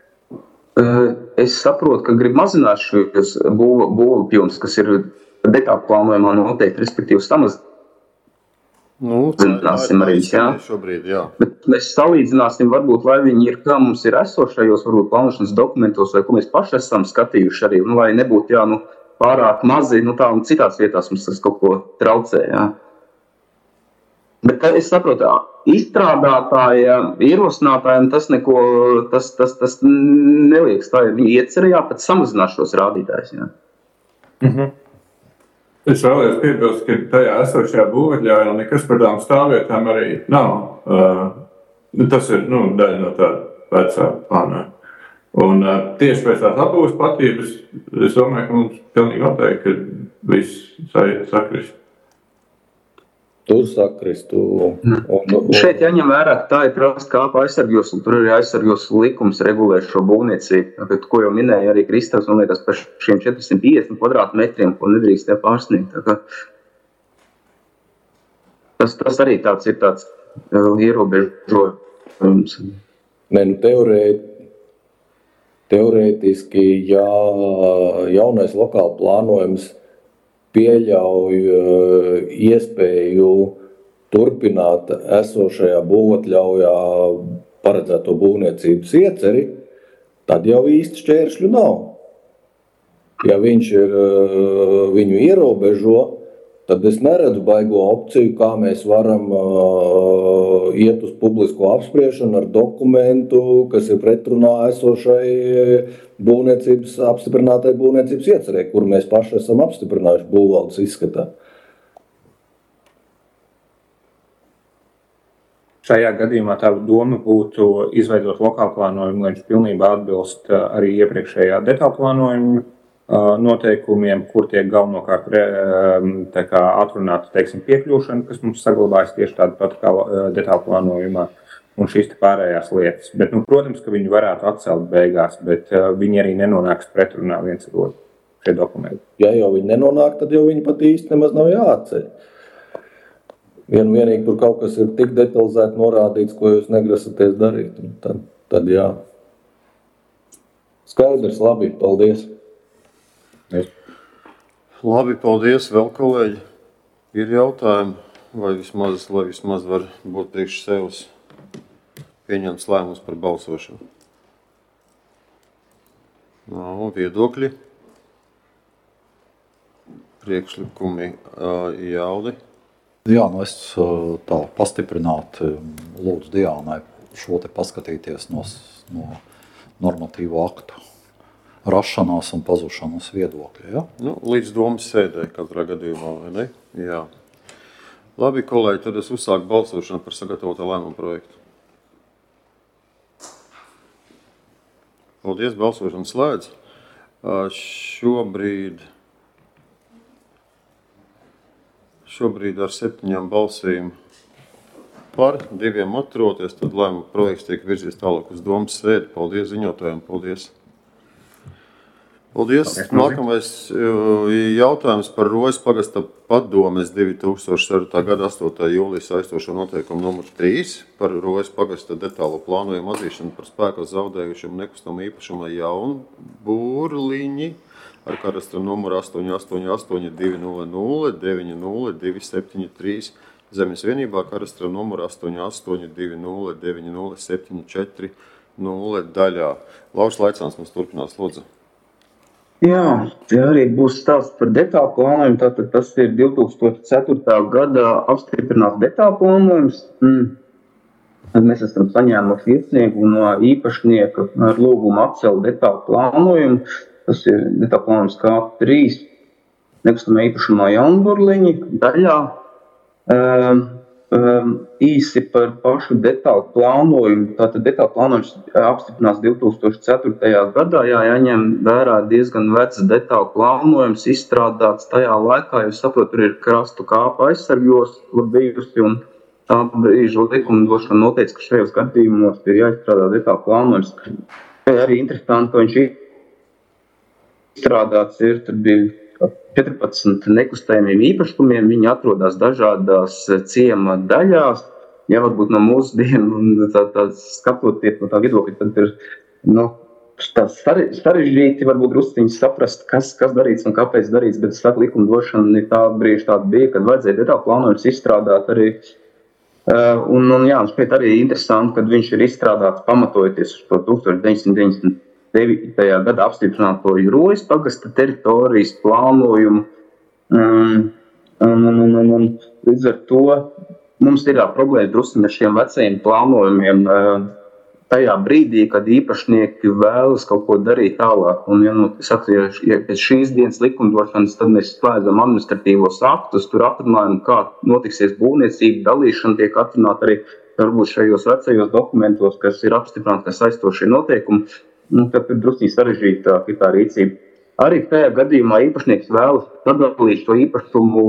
Es saprotu, ka grib mazināt šos būvapilns, kas ir detāli plānojumā noteikti, respektīvi samazināt. Nu, Zināsim arī, jā. Šobrīd, jā. Bet mēs salīdzināsim, varbūt, lai viņi ir, kā mums ir esošajos, varbūt, plānošanas dokumentos, vai ko mēs paši esam skatījuši arī, nu, lai nebūtu, jā, nu, pārāk mazi, nu, tā un citās vietās mums tas kaut ko traucē, jā. Bet es saprotu, izstrādātājiem, ierosinātājiem tas neko, tas, tas, tas neliekas tā, ja viņi iecerējā pat samazināt šos rādītājus, jā. Mhm. Es vēlējos piebilst, ka tajā esošajā būvatļaujā nekas par tām stāvvietām arī nav. Uh, tas ir nu, daļa no tāda vecā plānā. Un uh, tieši pēc tās apbūves platības, es domāju, ka mums pilnīgi noteikti, ka viss sakrist. Tur sakrist. Un, un, un... Šeit jāņem vērā, ka tā ir prasta kāpa aizsargjosla, tur arī aizsargjosla likums regulē šo būvniecību. Ko jau minēja arī Kristaps, man liekas, par šiem četrsimt piecdesmit kvadrātmetriem, ko nedrīkst tie pārsniegt. Tā kā tas, tas arī tāds ir tāds uh, ierobežojums. Ne, nu teorēt, teorētiski, ja jaunais lokāla plānojums pieļauj iespēju turpināt esošajā būvatļaujā paredzēto būvniecības ieceri, tad jau īsti šķēršļu nav. Ja viņš ir, viņu ierobežo, tad es neredzu baigo opciju, kā mēs varam uh, iet uz publisko apspriešanu ar dokumentu, kas ir pretrunā esošai būvniecības, apstiprinātai būvniecības iecerē, kur mēs paši esam apstiprinājuši būvvaldes izskatā. Šajā gadījumā tā doma būtu izveidot lokālu plānojumu, lai viņš pilnībā atbilst arī iepriekšējā detālu plānojumu noteikumiem, kur tiek galvenokārt tā kā atrunāta, teiksim, piekļūšana, kas mums saglabājas tieši tāda pat kā detālu plānojumā, un šīs te pārējās lietas. Bet, nu, protams, ka viņi varētu atcelt beigās, bet viņi arī nenonāks pretrunā viens ar otru šie dokumenti. Ja jau viņi nenonāk, tad jau viņi pat īsti nemaz nav jāatceļ. Vien vienīgi, kur kaut kas ir tik detalizēti norādīts, ko jūs negrasaties darīt, tad, tad jā. Skaidrs, labi, paldies. Es. Labi, paldies vēl, kolēģi. Ir jautājumi, vai vismaz, lai vismaz var būt priekš sevs pieņemts lēmums par balsošanu. Nav viedokļi. Priekšlikumi Jaudi. Jā, nu es tā pastiprināti lūdzu Diānai šo te paskatīties no, no normatīvu aktu rašanās un pazušanas viedokļa. Ja? Nu, līdz domas sēdē katrā gadījumā, vai ne? Jā. Labi, kolēģi, tad es uzsāku balsošanu par sagatavoto lēmumu projektu. Paldies, balsošana slēdz. Šobrīd, šobrīd ar septiņām balsīm par, diviem atroties, tad lēmumu projekts tiek virzīts tālāk uz domas sēdi. Paldies ziņotājiem, paldies. Paldies. Nākamais jautājums par Rojas pagasta padomes divi tūkstoši septītā gada astotā jūlija saistošo noteikumu numur trīs par Rojas pagasta detālo plānojumu atzīšanu par spēku zaudējušam nekustamā īpašumā jaunu būrliņi ar kadastra numuru astoņi astoņi astoņi divi nulle nulle deviņi nulle divi septiņi trīs zemes vienībā kadastra numuru astoņi astoņi divi nulle deviņi nulle septiņi četri nulle daļā. Lauris Laicāns mums turpinās, lūdzu. Jā, tie arī būs stāsts par detālu plānojumu. Tātad tas ir divi tūkstoši ceturtā gada apstiprināts detālu plānojums. Mm. Tad mēs esam saņēmuši iesniegumu no īpašnieka ar lūgumu atcelt detālu plānojumu. Tas ir detālu plānojums K trīs nekustamā īpašumā Jaunburliņi daļā. Um, um, īsi par pašu detālu plānojumu. Tātad detālu plānojums apstiprinās divi tūkstoši ceturtajā gadā. Jā, jāņem vērā diezgan vecs detālu plānojums, izstrādāts tajā laikā, jo saprotu, tur ir krastu kāpa aizsargos bijusi, un tā brīža likumdošana noteica, ka šajos gadījumos ir jāizstrādā detālu plānojums. Arī interesanti, ka viņš izstrādāts ir, tad bija četrpadsmit nekustējumiem īpašumiem, viņi atrodas dažādās ciema daļās. Ja varbūt no mūsu dienu tā, tā skatoties no tā viedokļa, tad ir nu, sarežģīti varbūt drusciņi saprast, kas, kas darīts un kāpēc darīts, bet es saku, likumdošana tā brīži tāda bija, kad vajadzēja detālu plānojums izstrādāt arī. Uh, un, un jā, šeit arī interesanti, kad viņš ir izstrādāts pamatojoties uz to tūkstoš deviņsimt deviņdesmit devītajā gada apstiprināto Rojas pagasta teritorijas plānojumu. Um, un, un, un, un līdz ar to mums ir problēma drusciņi ar šiem vecajiem plānojumiem uh, tajā brīdī, kad īpašnieki vēlas kaut ko darīt tālāk. Un, ja, nu, saku, ja, ja pēc šīs dienas likumdošanas, tad mēs slēdzam administratīvos aktus, tur atrunājam, kā notiksies būvniecība, dalīšana tiek atrunāta arī varbūt šajos vecajos dokumentos, kas ir apstiprināti, kas aizstošie noteikumi. Nu, tad ir drusciņi sarežģītāk ir tā rīcība. Arī tajā gadījumā īpašnieks vēlas sadalīt šo īpašumu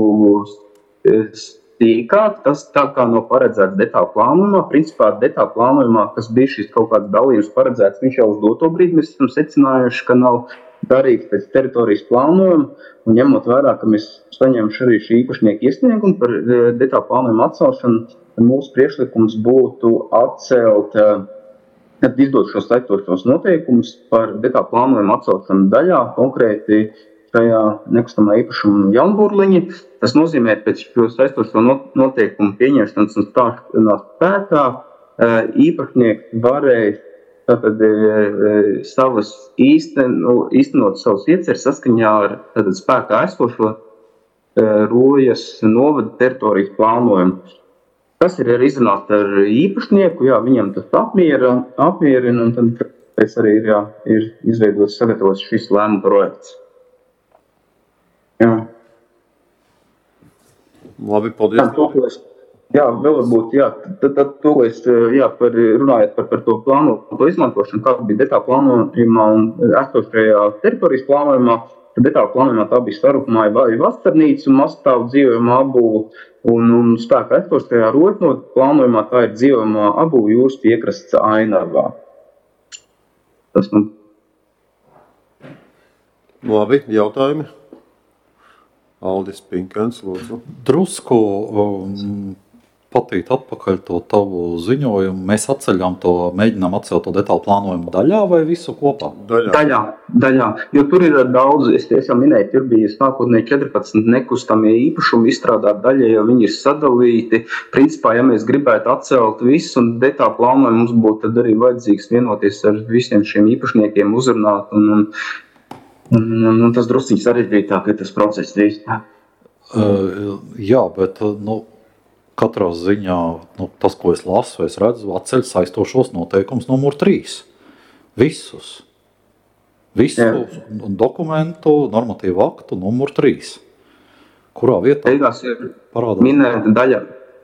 sīkāk, tas tā kā nav paredzēts detālu plānojumā. Principā detālu plānojumā, kas bija šis kaut kāds dalījums paredzēts, viņš jau uz doto brīdi mēs esam secinājuši, ka nav darīts pēc teritorijas plānojuma. Un ņemot vērā, ka mēs saņemšu arī šī īpašnieka iesniegumu par detālu plānojumu atcelšanu, mūsu priekšlikums būtu atcelt Tad izdot šos saistošos noteikumus par detālu plānojumu atcelšanu daļā, konkrēti šajā nekustamā īpašuma Jaunburliņi. Tas nozīmē, pēc šo saistošo noteikumu pieņemšanas un stāšanās spēkā īpašnieks varēja tātad, savas īsten, īstenot savus ieceres saskaņā ar tātad, spēkā esošo Rojas novada teritorijas plānojumu. Tas ir arī izrunāts ar īpašnieku, jā, viņam tas apmierina, apmierina un tad pēc arī ir, jā, ir izveidots, sagatavots šis lēmuma projekts. Jā. Labi, paldies. Jā, to, es, jā vēl varbūt, jā, tad, tad to, es, jā, par, runājot par, par to plānu, to izmantošanu, kā bija detālu plānojumā un esošajā teritorijas plānojumā, tad detālu plānojumā tā bija sarūpumā vai vasarnīca un mazstāvu dzīvojumā apbūve. Un, un spēkā esošajā Rojas plānojumā tā ir dzīvojumā apbūve jūras piekrasts Ainavā. Tas man. Labi, jautājumi? Aldis Pinkens, lūdzu. Drusku um, patīt atpakaļ to tavu ziņojumu. Mēs atceļam to, mēģinām atcelt to detālu plānojumu daļā vai visu kopā? Daļā. Daļā, daļā. Jo tur ir daudz, es tiešām minēju, tur bija sākotnēji četrpadsmit nekustamie īpašumi izstrādāt daļā, jo viņi ir sadalīti. Principā, ja mēs gribētu atcelt visu un detālu plānojumu, mums būtu tad arī vajadzīgs vienoties ar visiem šiem īpašniekiem, uzrunāt un, un, un, un, un tas drusciņš sarežģītāk ir tas process. Uh, jā, bet, nu, katrā ziņā nu, tas, ko es lasu, es redzu, atceļ saistošos noteikumus numur trīs. Visus. Visu Jā. Dokumentu, normatīvu aktu numur trīs. Kurā vietā? Beigās ir Parādās. minēta daļa.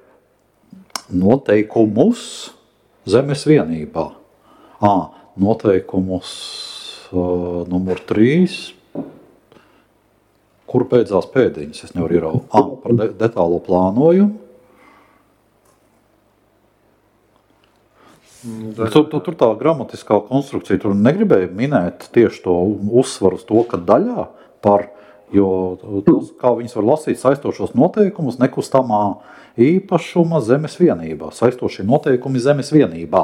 Noteikumus zemes vienībā. Ā, noteikumus uh, numur trīs. Kur beidzās pēdiņas? Es nevaru ieraut. Ā, par de detālo plānojumu. Tur, tur, tur tā gramatiskā konstrukcija, tur negribēja minēt tieši to uzsvaru uz to, ka daļā par, jo tos, kā viņas var lasīt saistošos noteikumus nekustamā īpašuma zemes vienībā. Saistošie noteikumi zemes vienībā.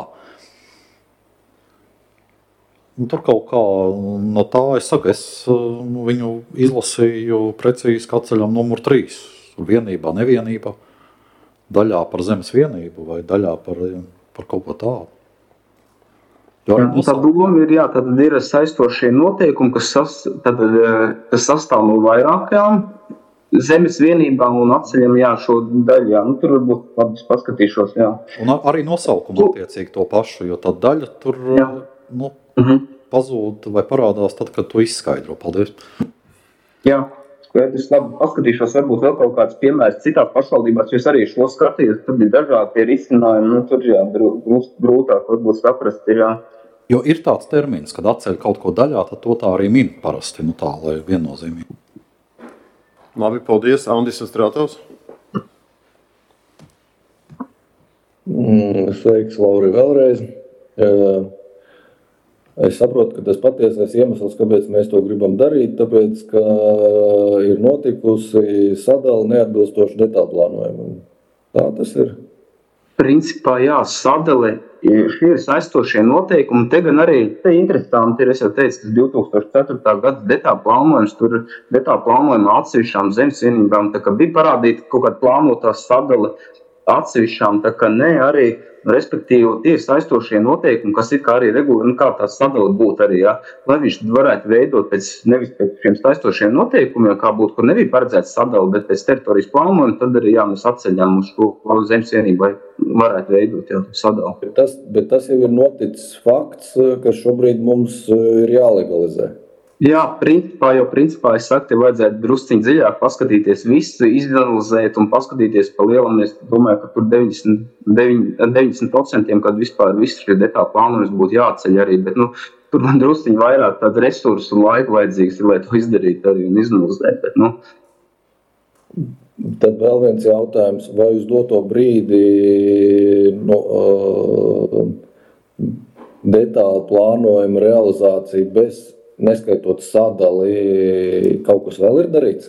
Un tur kaut kā no tā, es saku, es viņu izlasīju precīzi kā ceļam numur trīs. Vienībā, nevienībā. Daļā par zemes vienību vai daļā par... par kaut ko tādu. Jā, tā doma ir, jā, tad ir saistošie noteikumi, kas, sas, tad, kas sastāv no vairākām zemes vienībām un atceļam, jā, šo daļu, jā. Nu, tur varbūt labi paskatīšos, jā. Un arī nosaukumu attiecīgi to pašu, jo tā daļa tur, jā. nu, uh-huh. pazūd vai parādās tad, kad tu izskaidro. Paldies. Jā. Es labi paskatīšos, varbūt vēl kaut kāds piemērs citās pašvaldībās, jo es arī šo skatījos, tur bija dažādi tie risinājumi, nu tur jā, grūtāk varbūt saprast ir, jā. Jo ir tāds termins, kad atceļ kaut ko daļā, tad to tā arī min parasti, nu tā, lai viennozīmīgi. Labi, paldies. Andis Strātovs. Mm, sveiks, Lauri, vēlreiz. Uh, Es saprotu, ka tas patiesais iemesls, kāpēc mēs to gribam darīt, tāpēc, ka ir notikusi sadala neatbilstoši detālplānojumam. Tā tas ir? Principā, jā, sadale, šie ir saistošie noteikumi. Te gan arī, te interesanti ir, es jau teicu, tas divi tūkstoši ceturtā gada detālplānojums, tur detālplānojuma atsevišķām zemes vienībām, tā kā bija parādīta kaut kāda plānotā sadale atsevišķām, tā kā ne arī, respektīvi, tie ir saistošie noteikumi, kas ir kā arī regulē, nu kā tā sadala būtu arī, jā, lai viņš varētu veidot pēc, nevis pēc šiem saistošiem noteikumiem, kā būtu, kur nebija paredzēts sadala, bet pēc teritorijas plānojuma, tad arī, jā, mēs atceļām uz šo zemes vienību, lai varētu veidot, jā, sadalu. Bet tas, bet tas jau ir noticis fakts, kas šobrīd mums ir jālegalizē. Jā, principā, jo principā es saku, te vajadzētu drusciņ dziļāk paskatīties visu, izanalizēt un paskatīties pa lielam. Es domāju, ka tur deviņdesmit procenti, kad vispār visu šie detāli plānojums būtu jāceļ arī, bet, nu, tur man drusciņ vairāk tādu resursu un laiku vajadzīgs, lai to izdarītu arī un izanalizēt, bet, nu. Tad vēl viens jautājums, vai uz doto brīdi, nu, uh, detāli plānojuma realizācija bez neskaitot sadali, kaut kas vēl ir darīts?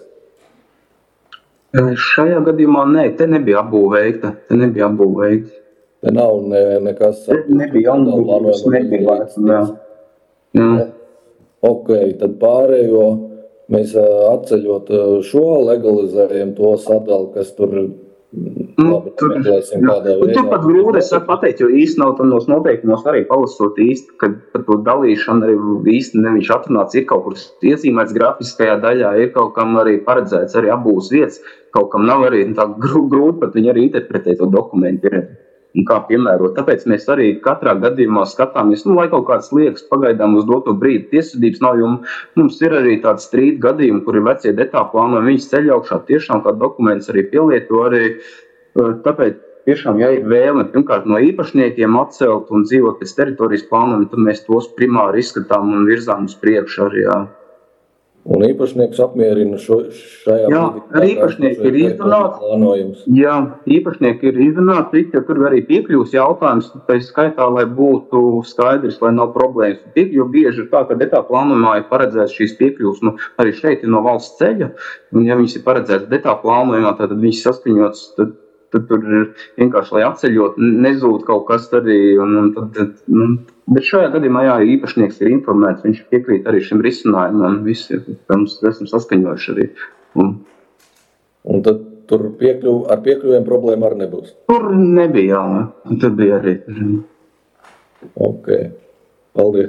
Šajā gadījumā nē, te nebija apbūve veikta. Te nebija apbūve veikta. Te nav ne, nekas... Te nebija apbūves, nebija vērts, jā. jā. Ok, tad pārējo mēs atceļot šo legalizējam to sadali, kas tur... Labi, tur, tur pat grūti es saku pateikt, jo īsti nav tam nos noteikumos arī palasot īsti, kad par to dalīšanu arī īsti neviņš atrunāts, ir kaut kur iezīmēts grafiskajā daļā, ir kaut kam arī paredzēts arī apbūves vietas, kaut kam nav arī tā grūti pat viņi arī interpretēt to dokumentu ir, un kā piemērot. Tāpēc mēs arī katrā gadījumā skatāmies, nu, lai kaut kāds liekas pagaidām uz doto brīdi tiesvedības nav, jo mums ir arī tādi strīdi gadījumi, kur ir vecie detāli plānojumi, viņas ceļ augšā tiešām kā dokuments arī pielieto arī, tāpēc tiešām, ja ir vēlme, pirmkārt no īpašniekiem atcelt un dzīvot pēc teritorijas plānojuma, tad mēs tos primāri izskatām un virzām uz priekšu arī, jā. Un īpašnieks apmierina šo, šajā jā, brīdī. Jā, īpašnieki ir izrunāti. Jā, īpašnieki ir izrunāti, jo tur arī piekļūs jautājums, pēc skaitā, lai būtu skaidrs, lai nav problēmas. Jo bieži ir tā, ka detāli plānojumā ir paredzēts šīs piekļūs, nu, arī šeit ir no valsts ceļa, un ja viņas ir paredzēts detāli plānojumā, tad viņas saskaņots, tad, tad tur ir vienkārši, lai atceļot, nezūd kaut kas arī, un, un tad, tad, un, bet šajā gadījumā, jā, īpašnieks ir informēts, viņš piekrīt arī šim risinājumam, visi, mums esam saskaņojuši arī. Un, un tad tur piekļuv, ar piekļuviem problēma arī nebūs? Tur nebija, jā, tur bija arī. Ok, paldies.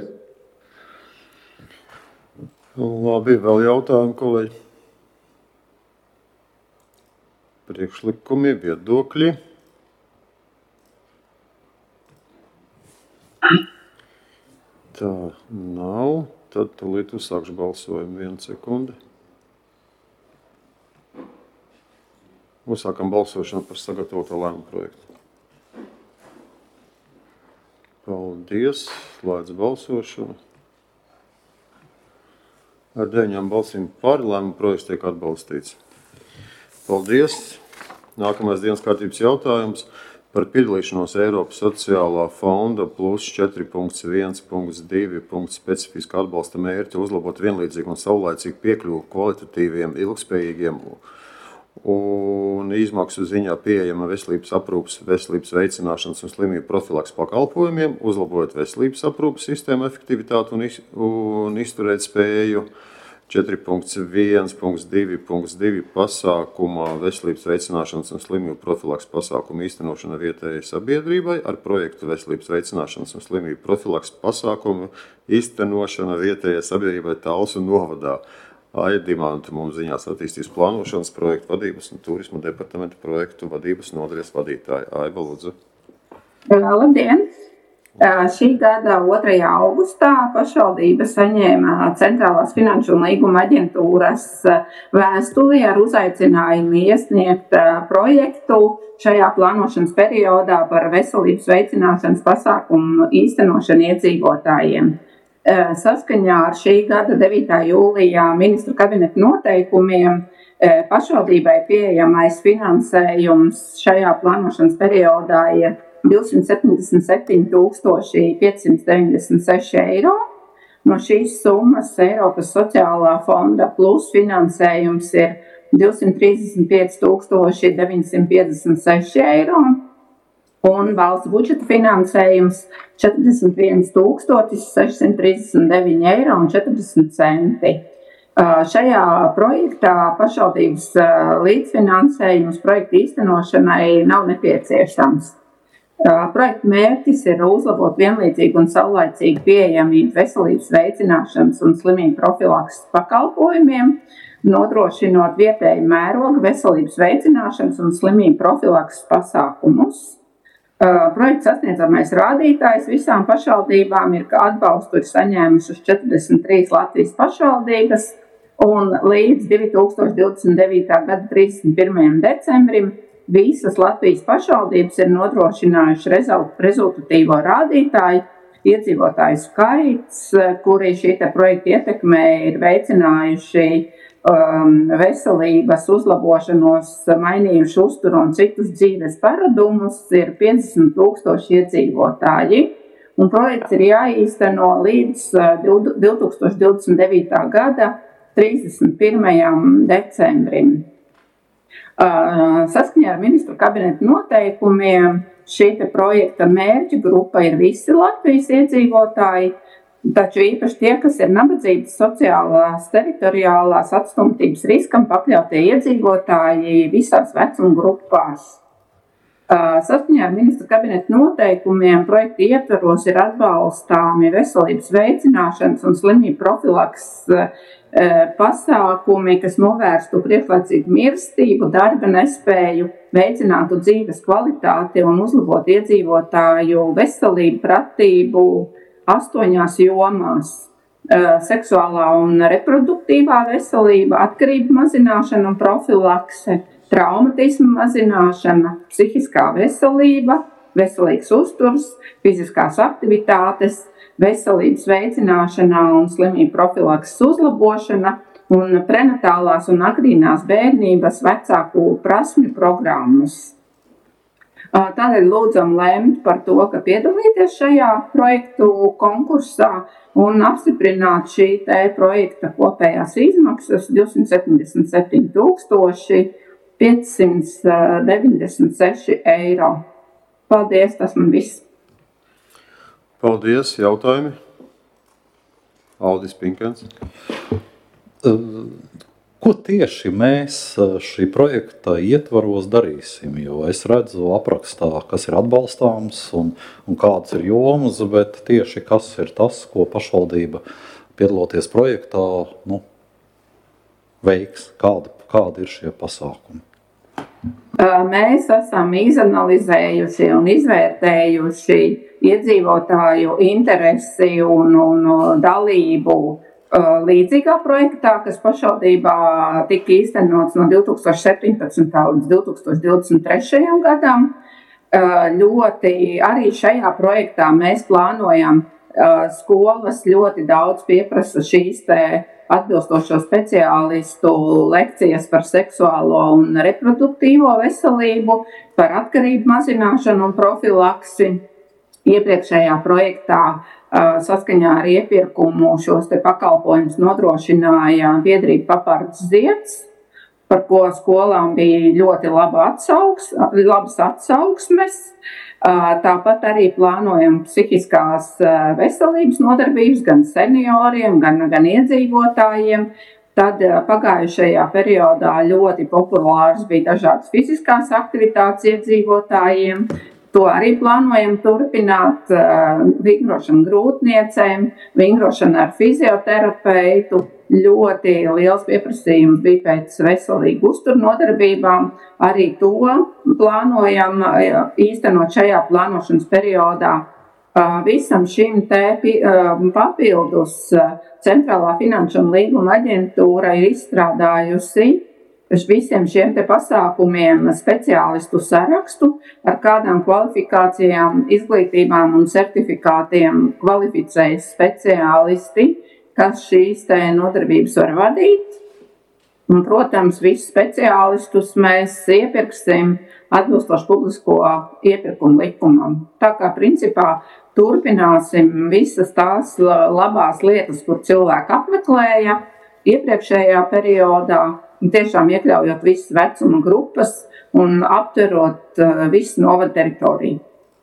Labi, vēl jautājumi, kolēģi. Priekšlikumi, viedokļi. Tā nav. Tad tūlīt uzsākšu balsojumu vienu sekundi. Uzsākam balsošanu par sagatavoto lēmumu projektu. Paldies. Slēdz balsošanu. Ar deviņām balsīm par lēmumu projekts tiek atbalstīts. Paldies. Nākamais dienas kārtības jautājums par piedalīšanos Eiropas sociālā fonda plus četri punkts viens punkts divi specifiska atbalsta mērķi uzlabot vienlīdzīgu un saulaicīgu piekļuvu kvalitatīviem, ilgspējīgiem un izmaksu ziņā pieejama veselības aprūpes, veselības veicināšanas un slimību profilaks pakalpojumiem, uzlabojot veselības aprūpes sistēmu efektivitāti un, iz, un izturēt spēju. četri punkts viens punkts divi punkts divi pasākumā veselības veicināšanas un slimību profilaks pasākumu īstenošana vietējai sabiedrībai ar projektu veselības veicināšanas un slimību profilaks pasākumu īstenošana vietējai sabiedrībai Talsu novadā. Aija Dimanta mums ziņās attīstības plānošanas projektu vadības un turisma departamenta projektu vadības nodaļas vadītāja. Aiva, lūdzu. Labdien! Šī gada otrajā augustā pašvaldība saņēma Centrālās finanšu un līguma aģentūras vēstuli ar uzaicinājumu iesniegt projektu šajā plānošanas periodā par veselības veicināšanas pasākumu īstenošanu iedzīvotājiem. Saskaņā ar šī gada devītā jūlijā ministru kabineta noteikumiem pašvaldībai pieejamais finansējums šajā plānošanas periodā ir divsimt septiņdesmit septiņi tūkstoši piecsimt deviņdesmit seši eiro. No šīs summas Eiropas sociālā fonda plus finansējums ir divsimt trīsdesmit pieci tūkstoši deviņsimt piecdesmit seši eiro un valsts budžeta finansējums četrdesmit viens tūkstotis sešsimt trīsdesmit deviņi eiro un četrdesmit centi. Šajā projektā pašvaldības līdzfinansējums projekta īstenošanai nav nepieciešams. Projekta mērķis ir uzlabot vienlīdzīgu un saulaicīgu pieejamību veselības veicināšanas un slimību profilakses pakalpojumiem, nodrošinot vietēju mēroga veselības veicināšanas un slimību profilakses pasākumus. Projekta sasniedzamais rādītājs visām pašvaldībām ir, ka atbalstu ir saņēmušas četrdesmit trīs Latvijas pašvaldības un līdz divi tūkstoši divdesmit devītā gada trīsdesmit pirmajam decembrim visas Latvijas pašvaldības ir nodrošinājuši rezultatīvo rādītāju, iedzīvotāju skaits, kuri šī te projekta ietekmē ir veicinājuši um, veselības uzlabošanos, mainījuši uzturu un citus dzīves paradumus, ir piecdesmit tūkstoši iedzīvotāji. Un projekts ir jāīsteno līdz divi tūkstoši divdesmit devītā gada trīsdesmit pirmajam decembrim. Saskaņā ar ministru kabineta noteikumiem šī te projekta mērķa grupa ir visi Latvijas iedzīvotāji, taču īpaši tie, kas ir nabadzības, sociālās, teritoriālās atstumtības riskam pakļautie iedzīvotāji visās vecuma grupās. Saskaņā ar ministru kabineta noteikumiem projekta ietvaros ir atbalstāmi veselības veicināšanas un slimību profilaks pasākumi, kas novērstu priekšlaicīgu mirstību, darba nespēju, veicinātu dzīves kvalitāti un uzlabotu iedzīvotāju veselību, pratību astoņās jomās. Seksuālā un reproduktīvā veselība, atkarību mazināšana un profilakse, traumatismu mazināšana, psihiskā veselība, veselīgs uzturs, fiziskās aktivitātes, veselības veicināšanā un slimību profilakses uzlabošana un prenatālās un agrīnās bērnības vecāku prasmju programmas. Tādēļ lūdzam lemt par to, ka piedalīties šajā projektu konkursā un apstiprināt šī te projekta kopējās izmaksas divsimt septiņdesmit septiņi tūkstoši piecsimt deviņdesmit seši eiro. Paldies, tas man viss. Paldies, jautājumi. Aldis Pinkens. Ko tieši mēs šī projekta ietvaros darīsim? Jo es redzu aprakstā, kas ir atbalstāms un, un kādas ir jomas, bet tieši kas ir tas, ko pašvaldība piedaloties projektā, nu, veiks, kāda, kāda ir šie pasākumi? Mēs esam izanalizējuši un izvērtējuši iedzīvotāju interesi un, un dalību līdzīgā projektā, kas pašvaldībā tika īstenots no divi tūkstoši septiņpadsmitā līdz divi tūkstoši divdesmit trešajam gadam. Ļoti arī šajā projektā mēs plānojam skolas ļoti daudz pieprasa šīs te atbilstošo speciālistu lekcijas par seksuālo un reproduktīvo veselību, par atkarību mazināšanu un profilaksi. Iepriekšējā projektā saskaņā ar iepirkumu šos te pakalpojumus nodrošināja biedrība Papards Zieds, par ko skolām bija ļoti laba atsaugs, labas atsaugsmes. Tāpat arī plānojam psihiskās veselības nodarbības gan senioriem, gan, gan iedzīvotājiem. Tad pagājušajā periodā ļoti populārs bija dažādas fiziskās aktivitātes iedzīvotājiem. To arī plānojam turpināt, vingrošana grūtniecēm, vingrošana ar fizioterapeitu. Ļoti liels pieprasījums bija pēc veselīgu uzturnodarbībām. Arī to plānojam īstenot šajā plānošanas periodā. Visam šim te papildus Centrālā finanšu un līguma aģentūra ir izstrādājusi visiem šiem te pasākumiem speciālistu sarakstu, ar kādām kvalifikācijām, izglītībām un certifikātiem kvalificējas speciālisti, kas šīs te nodarbības var vadīt. Un, protams, visus speciālistus mēs iepirksim atbilstoši publisko iepirkumu likumam. Tā kā principā turpināsim visas tās labās lietas, kur cilvēki apmeklēja iepriekšējā periodā, tiešām iekļaujot visas vecuma grupas un aptverot visu novada teritoriju.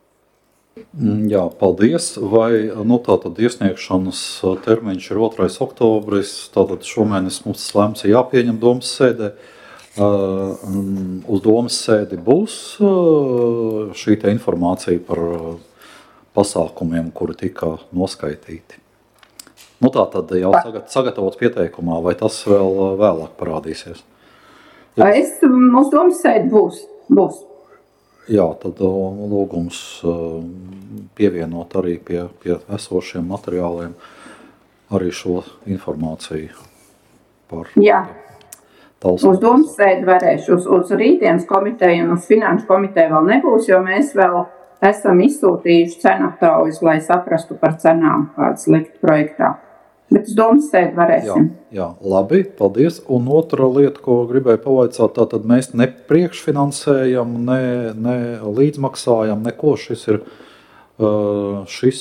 Jā, paldies. Vai nu, tātad iesniegšanas termiņš ir otrais oktobris, tātad šomēnes mums lēmts jāpieņem domas sēdē. Uh, uz domas sēdi būs uh, šī te informācija par uh, pasākumiem, kuri tika noskaitīti. Nu tā tad jau sagatavots pieteikumā, vai tas vēl vēlāk parādīsies? Ja es, uz domas sēdi būs, būs. Jā, tad lūgums pievienot arī pie, pie esošiem materiāliem arī šo informāciju par... Jā, uz domas sēdi varēšu, uz, uz rītdienas komiteju un uz finanšu komiteju vēl nebūs, jo mēs vēl esam izsūtījuši cenaptaujas, lai saprastu par cenām, kādas likt projektā. Bet uz domas sēdi varēsim. Jā, jā, labi, paldies. Un otra lieta, ko gribēju pavaicāt, tātad mēs ne priekšfinansējam, ne, ne līdzmaksājam, neko. Šis ir šis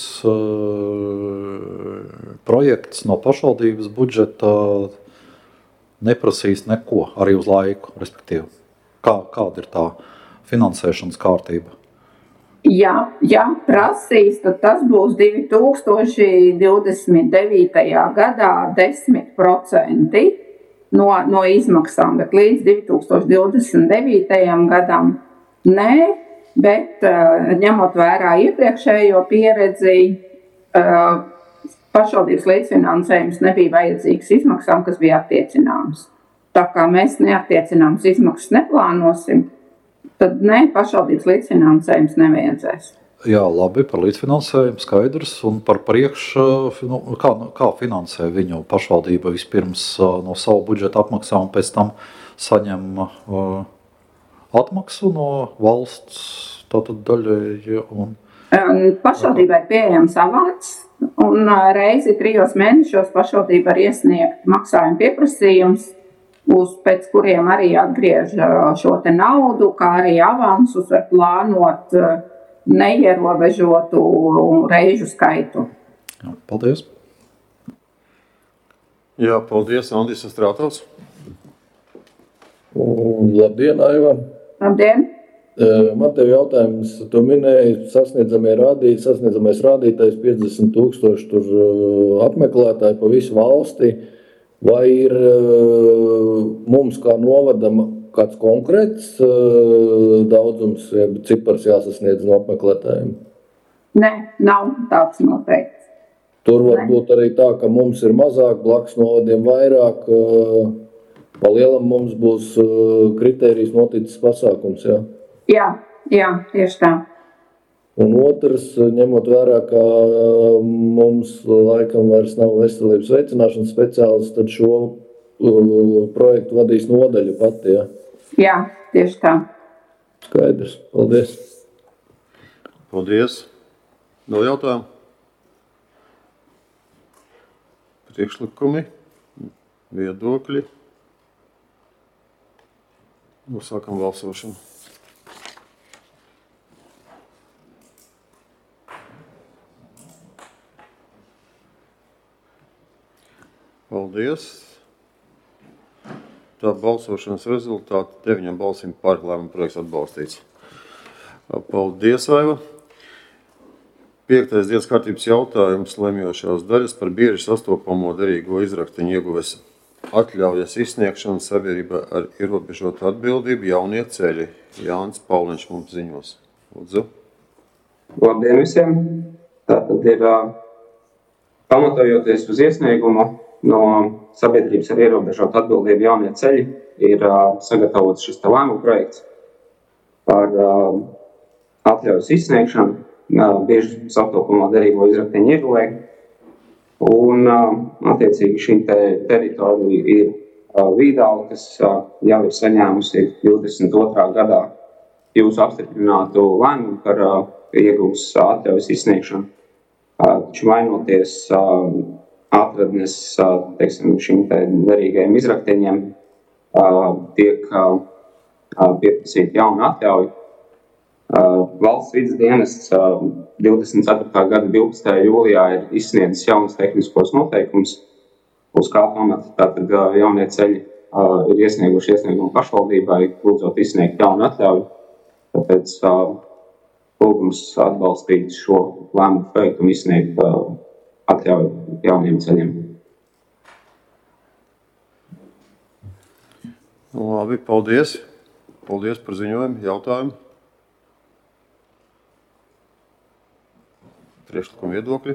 projekts no pašvaldības budžeta neprasīs neko, arī uz laiku, respektīvi. Kā, kāda ir tā finansēšanas kārtība? Jā, ja prasīs, tad tas būs divi tūkstoši divdesmit devītajā gadā desmit procenti no, no izmaksām, bet līdz divi tūkstoši divdesmit devītajam gadam nē, bet ņemot vērā iepriekšējo pieredzi, pašvaldības līdzfinansējums nebija vajadzīgs izmaksām, kas bija attiecināms. Tā kā mēs neattiecināmas izmaksas neplānosim, tad ne, pašvaldības līdzfinansējums nevajadzēs. Jā, labi, par līdzfinansējumu skaidrs, un par priekš, nu, kā, kā finansē viņu pašvaldība vispirms no savu budžeta apmaksā un pēc tam saņem uh, atmaksu no valsts, tātad daļēji. Un... Pašvaldībai pieejams avāns, un reizi trijos mēnešos pašvaldība var iesniegt maksājumu pieprasījums, uz pēc kuriem arī atgriež šo te naudu, kā arī avansus var plānot neierobežotu reižu skaitu. Jā, paldies. Jā, paldies, Andis Strātovs. Labdien, Aiva. Labdien. Man tev jautājums, tu minēji sasniedzamie rādīt, sasniedzamais rādītājs piecdesmit tūkstoši tur apmeklētāji pa visu valsti. Vai ir mums kā novadam kāds konkrēts daudzums, cipars jāsasniedz no apmeklētājiem? Nē, nav tāds noteikts. Tur var būt arī tā, ka mums ir mazāk, blakus novadiem vairāk, pa lielam mums būs kritērijs noticis pasākums, jā? Jā, jā, tieši tā. Un otrs, ņemot vērā, ka mums laikam vairs nav veselības veicināšanas speciālists, tad šo uh, projektu vadīs nodaļa pati, ja? Jā, tieši tā. Skaidrs. Paldies. Paldies. Vēl jautājumu? Priekšlikumi, viedokļi. Uzsākam balsošanu. Paldies. Tā balsošanas rezultāti deviņām balsīm par lēmumu projekts atbalstīts. Paldies, Aiva. Piektais dienas kārtības jautājums lemjošās daļas par bieži sastopamo derīgo izrakteņu ieguves atļaujas izsniegšanu sabiedrībā ar ierobežotu atbildību jaunie ceļi. Jānis Pauliņš mums ziņos. Lūdzu. Labdien visiem. Tātad ir pamatojoties uz iesniegumu no sabiedrības ar ierobežotu atbildību jaunie ceļi, ir sagatavots šis lēmuma projekts par atļaujas izsniegšanu bieži sastopamo derīgo izrakteņu ieguvei. Un, attiecīgi, šī te teritorija ir Vīdāla, kas jau ir saņēmusi divdesmit otrā gadā jūsu apstiprinātu lēmumu par ieguvas atļaujas izsniegšanu. Taču mainoties atradnes, teiksim, šīm te derīgajiem izrakteņiem, tiek pieprasīta jauna atļauja. Valsts vides dienests divdesmit ceturtā gada divpadsmitajā jūlijā ir izsniedzis jaunas tehniskos noteikumus, uz kā pamata tātad jaunie ceļi ir iesnieguši iesniegumu pašvaldībai, lūdzot izsniegt jaunu atļauju. Tāpēc lūgums atbalstīt šo lēmumu projektu un izsniegt atļauju jauniem ceļiem. Labi, paldies. Paldies par ziņojumu, jautājumu. Priekšlikumu viedokļi.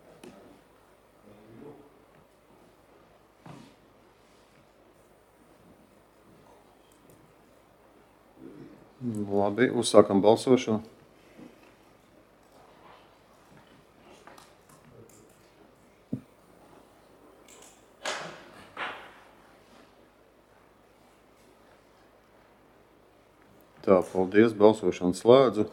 Labi, uzsākam balsošanu. Tā, paldies, balsošanu slēdzu.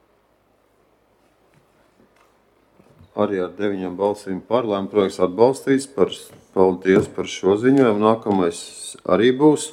Arī ar deviņām balsīm par lēmumu projekts atbalstīts. Par, paldies par šo ziņojumu. Nākamais arī būs.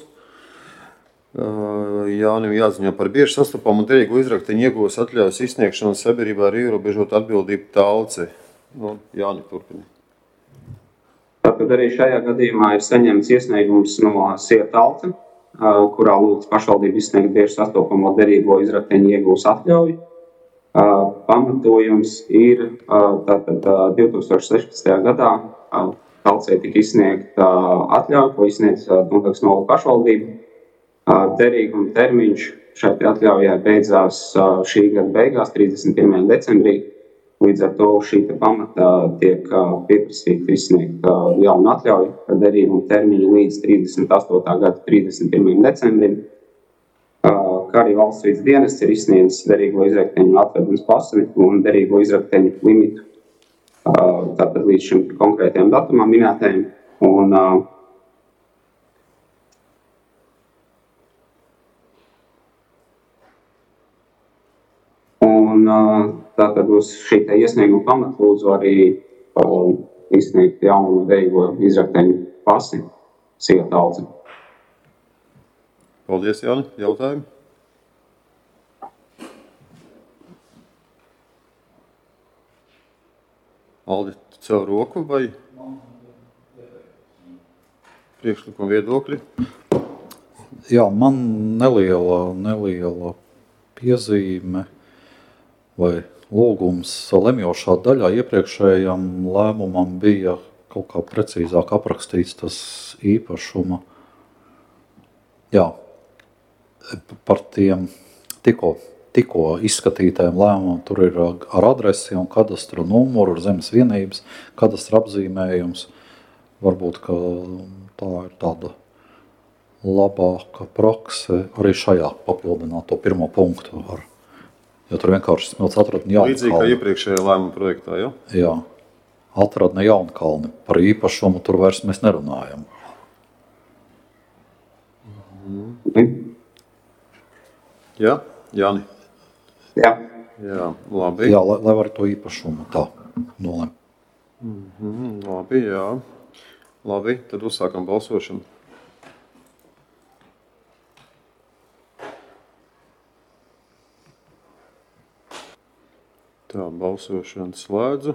Jānim jāziņo par bieži sastopamu un derīgu izrakteņu ieguvas atļaujas izsniegšanu sabiedrībā ar ierobežotu atbildību Talci. Nu, Jāni, turpini. Tātad arī šajā gadījumā ir saņemts iesniegums no Sija Talci, kurā lūgts pašvaldību izsniegt bieži sastopamo derīgo izrakteņu ieguvas atļauju. Pamatojums ir tātad divtūkstoš sešpadsmitajā gadā Talcei tika izsniegta atļauja, ko izsniedz Dunkas novads pašvaldība. Derīguma termiņš šai atļaujai beidzās šī gada beigās, trīsdesmit pirmajā decembrī. Līdz ar to šī pamata tiek pieprasīta izsniegt jaunu atļauju ar derīguma termiņu līdz trīsdesmit astotā gada trīsdesmit pirmajam decembrim. Kā arī valsts vides dienests ir izsniedzis derīgo izrakteņu atvedums pasri un derīgo izrakteņu limitu. Tātad līdz šim konkrētajam datumam minētajam. Un, un tātad uz šī te iesnieguma pamata lūdzu arī izsniegt jaunu derīgo izrakteņu pasi Sija Talci. Paldies, Jāni. Jautājumi? Aldi, caur roku vai priekšlikumu viedokļi? Jā, man neliela, neliela piezīme vai lūgums lemjošā daļā iepriekšējam lēmumam bija kaut kā precīzāk aprakstīts tas īpašuma. Jā, par tiem tikko. tikko izskatītajiem lēmumam, tur ir ar adresi un kadastra numuru, ar zemes vienības, kadastra apzīmējums. Varbūt, ka tā ir tāda labāka prakse arī šajā papildināt to pirmo punktu ar Jo tur vienkārši smilts atradne jaunu Līdzīgi kā iepriekšējā lēmuma projektā, ja? Jā. Atradne jaunu kalni. Par īpašumu tur vairs mēs nerunājam. Mm. Jā, Jāni? Jā. Jā, labi. Jā, lai, lai var to īpašumu tā nolem. Mm-hmm, labi, jā. Labi, tad uzsākam balsošanu. Tā, balsošanu slēdzu.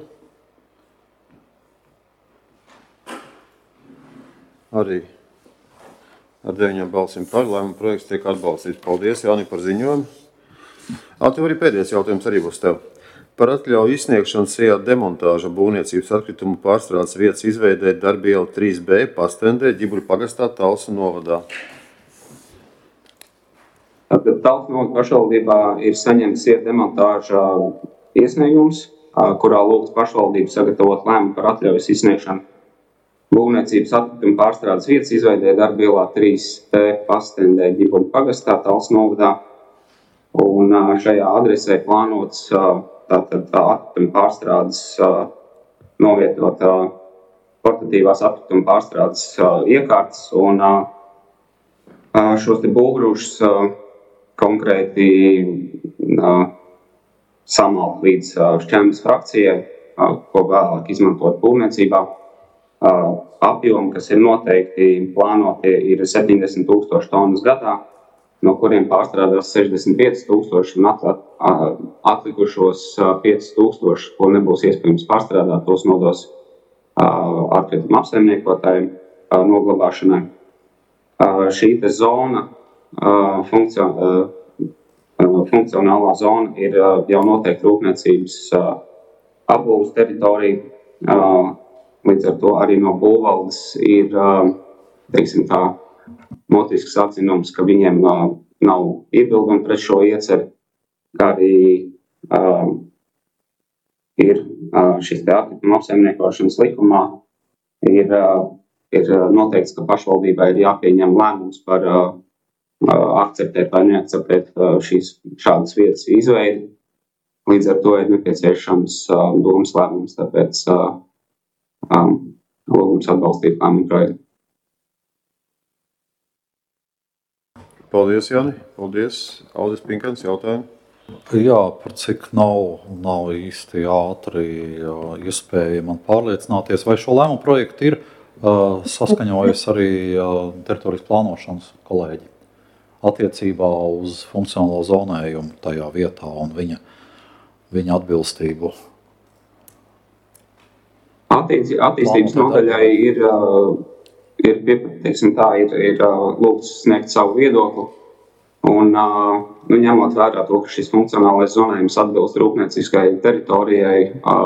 Arī ar deviņām balsīm par lēmumu projekts tiek atbalstīts. Paldies, Jāni, par ziņojumu. Tev arī pēdējais jautājums arī būs tev. Par atļauju izsniegšanu sejā demontāža būvniecības atkritumu pārstrādes vietas izveidēt darbielu trīs B Pastendē, Ģibuļu pagastā, Talsu novadā. Tātad Talsu novada pašvaldībā ir saņemts sejā demontāža iesniegums, kurā lūgts pašvaldību sagatavot lēmumu par atļaujas izsniegšanu būvniecības atkritumu pārstrādes vietas izveidē darbielā trīs B Pastendē, Ģibuļu pagastā, Talsu novadā. Un šajā adresē plānots tātad atkritumu pārstrādes novietot portatīvās atkritumu pārstrādes iekārtas un šos te būvgrūšus konkrēti samalt līdz šķembas frakcijai, ko vēlāk izmantot būvniecībā. Apjomi, kas ir noteikti plānotie, ir septiņdesmit tūkstoši tonnas gadā, no kuriem pārstrādās sešdesmit pieci tūkstoši un atlikušos pieci tūkstoši, ko nebūs iespējams pārstrādāt, tos nodos atkritumu apsaimniekotājiem noglabāšanai. Šī te zona, funkcionālā zona ir jau noteikti rūpniecības apbūves teritorija, līdz ar to arī no būvvaldes ir, teiksim tā, motisks atzinums, ka viņiem uh, nav iebildumi pret šo ieceri, kā arī uh, ir uh, šis te atkrituma apsaimniekošanas likumā, ir, uh, ir noteikts, ka pašvaldībai ir jāpieņem lēmums par uh, akceptēt vai neakceptēt uh, šīs šādas vietas izveidi. Līdz ar to ir nepieciešams uh, domas lēmums, tāpēc uh, um, lūgums atbalstīt lēmumu projektu. Paldies, Jāni. Paldies. Aldis Pinkans, jautājumu. Jā, par cik nav, nav īsti ātri iespēja man pārliecināties, vai šo lēmumu projektu ir uh, saskaņojas arī uh, teritorijas plānošanas kolēģi attiecībā uz funkcionālo zonējumu tajā vietā un viņa, viņa atbilstību. Attīstības, attīstības nodaļai ir... Uh, Ir, teiksim tā, ir, ir lūgts sniegt savu viedokli un, nu, ņemot vērā to, ka šis funkcionālais zonējums atbilst rūpnieciskai teritorijai,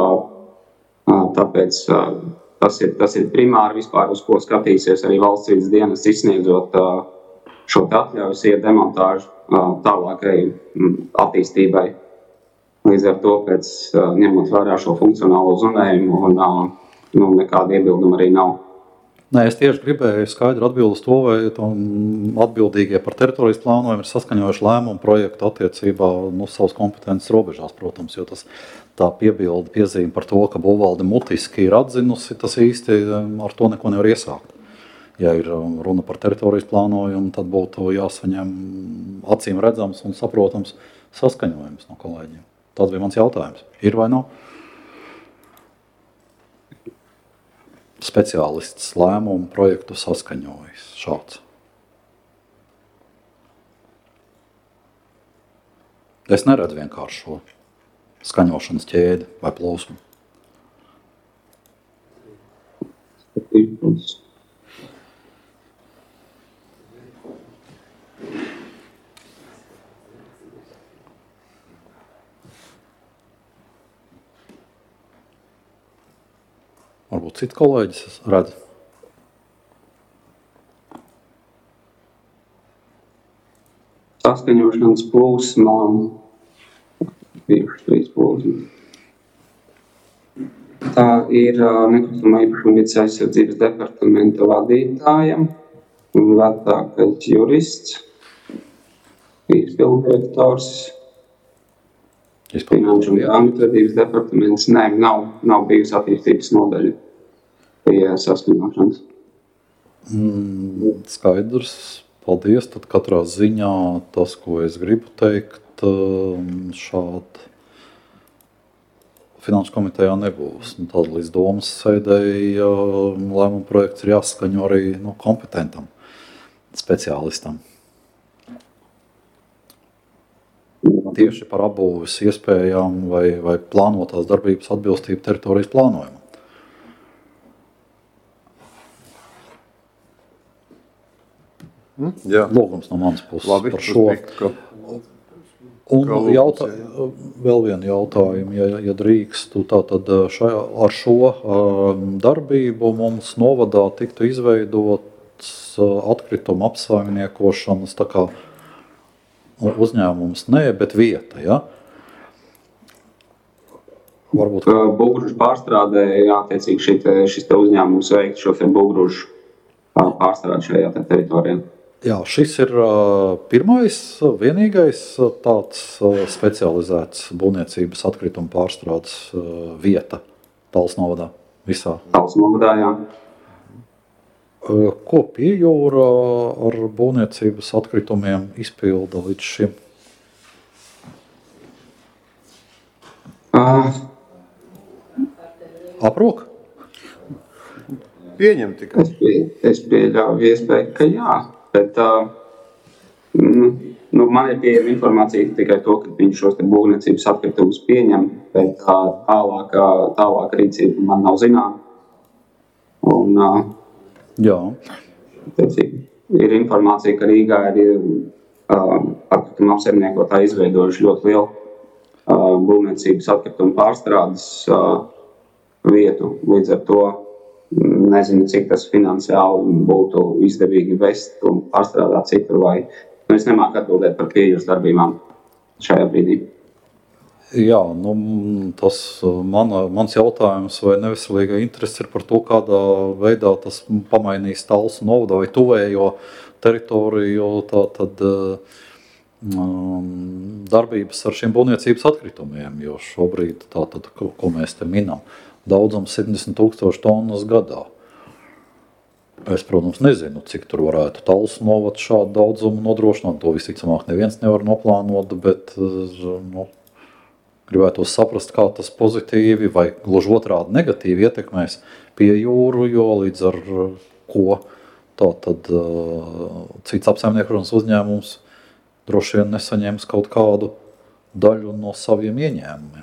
tāpēc tas ir, tas ir primāri vispār, uz ko skatīsies arī valsts vides dienas izsniedzot šo atļaujas iedemontāžu tālākai attīstībai. Līdz ar to, pēc ņemot vērā šo funkcionālo zonējumu un nu, nekāda iebilduma arī nav. Nē, es tieši gribēju skaidru atbildi uz to, vai atbildīgie par teritorijas plānojumu ir saskaņojuši lēmumu projektu attiecībā no savas kompetences robežās, protams, jo tas tā piebilda piezīme par to, ka būvvalde mutiski ir atzinusi, tas īsti ar to neko nevar iesākt. Ja ir runa par teritorijas plānojumu, tad būtu jāsaņem acīm redzams un saprotams saskaņojums no kolēģiem. Tas bija mans jautājums. Ir vai nav? Speciālists lēmumu projektu saskaņojas šāds. Es neredzu vienkārši šo skaņošanas ķēdi vai plūsmu. Varbūt citi kolēģis redz. Saskaņošanas plūsmā bijuši trīs plūsmas. Tā ir nekustamā īpašuma vides aizsardzības departamenta vadītājam, vecākais jurists, izpilddirektors, Finanšu un grāmatvedības departaments. Nē, nav, nav bijusi attīstības nodaļa pie saskaņošanas. Mm, skaidrs, paldies. Tad katrā ziņā tas, ko es gribu teikt, šādi Finanšu komitejā nebūs. Nu, tad līdz domas sēdēji lēmuma projekts ir jāskaņo arī nu, kompetentam speciālistam. Tieši par apbūves iespējām vai, vai plānotās darbības atbilstību teritorijas plānojumam. Mm, jā. Lūgums no manas puses Labi, par šo. Piekt, ka... Un jautā, vēl vienu jautājumu, ja, ja drīkstu, tātad šajā, ar šo um, darbību mums novadā tiktu izveidots uh, atkrituma apsaimniekošanas tā kā nu, uzņēmums, ne, bet vieta, ja? Varbūt... Būgružu pārstrādē, jātiecīgi šit, šis te uzņēmums veikt šo te būgružu pārstrādi šajā te teritorijā. Jā, šis ir uh, pirmais, vienīgais uh, tāds uh, specializēts būvniecības atkrituma pārstrādes uh, vieta Talsu novadā visā. Talsu novadā, jā. Uh, ko Piejūra ar būvniecības atkritumiem izpilda līdz šim? Uh. Aprok? Pieņem tikai. Es, pie, es pieļauju iespēju, ka jā. Bet uh, nu, man ir pieejama informācija tikai to, ka viņš šos te būvniecības atkritumus pieņem, bet uh, tālāk, tālāk rīcība man nav zinām. Un, uh, Jā. Teicīgi, ir informācija, ka Rīgā ir uh, atkrituma apsaimniekotāji izveidojuši ļoti lielu uh, būvniecības atkritumu pārstrādes uh, vietu. Līdz ar to nezinu, cik tas finansiāli būtu izdevīgi vest un pārstrādāt citur, vai nu, es nemāku atbildēt par Piejūras darbībām šajā brīdī. Jā, nu, tas man, mans jautājums vai neveselīga interese ir par to, kādā veidā tas pamainīs Talsu novada vai tuvējo teritoriju, tā tad um, darbības ar šiem būvniecības atkritumiem, jo šobrīd tā tad, ko, ko mēs te minam, daudzums septiņdesmit tūkstoši tonnas gadā. Es, protams, nezinu, cik tur varētu Talsu novada šādu daudzumu nodrošināt. To visticamāk neviens nevar noplānot, bet nu, gribētu saprast, kā tas pozitīvi vai gluži otrādi negatīvi ietekmēs Piejūru, jo līdz ar ko tā tad cits apsaimniekošanas uzņēmums droši vien nesaņems kaut kādu daļu no saviem ieņēmumiem.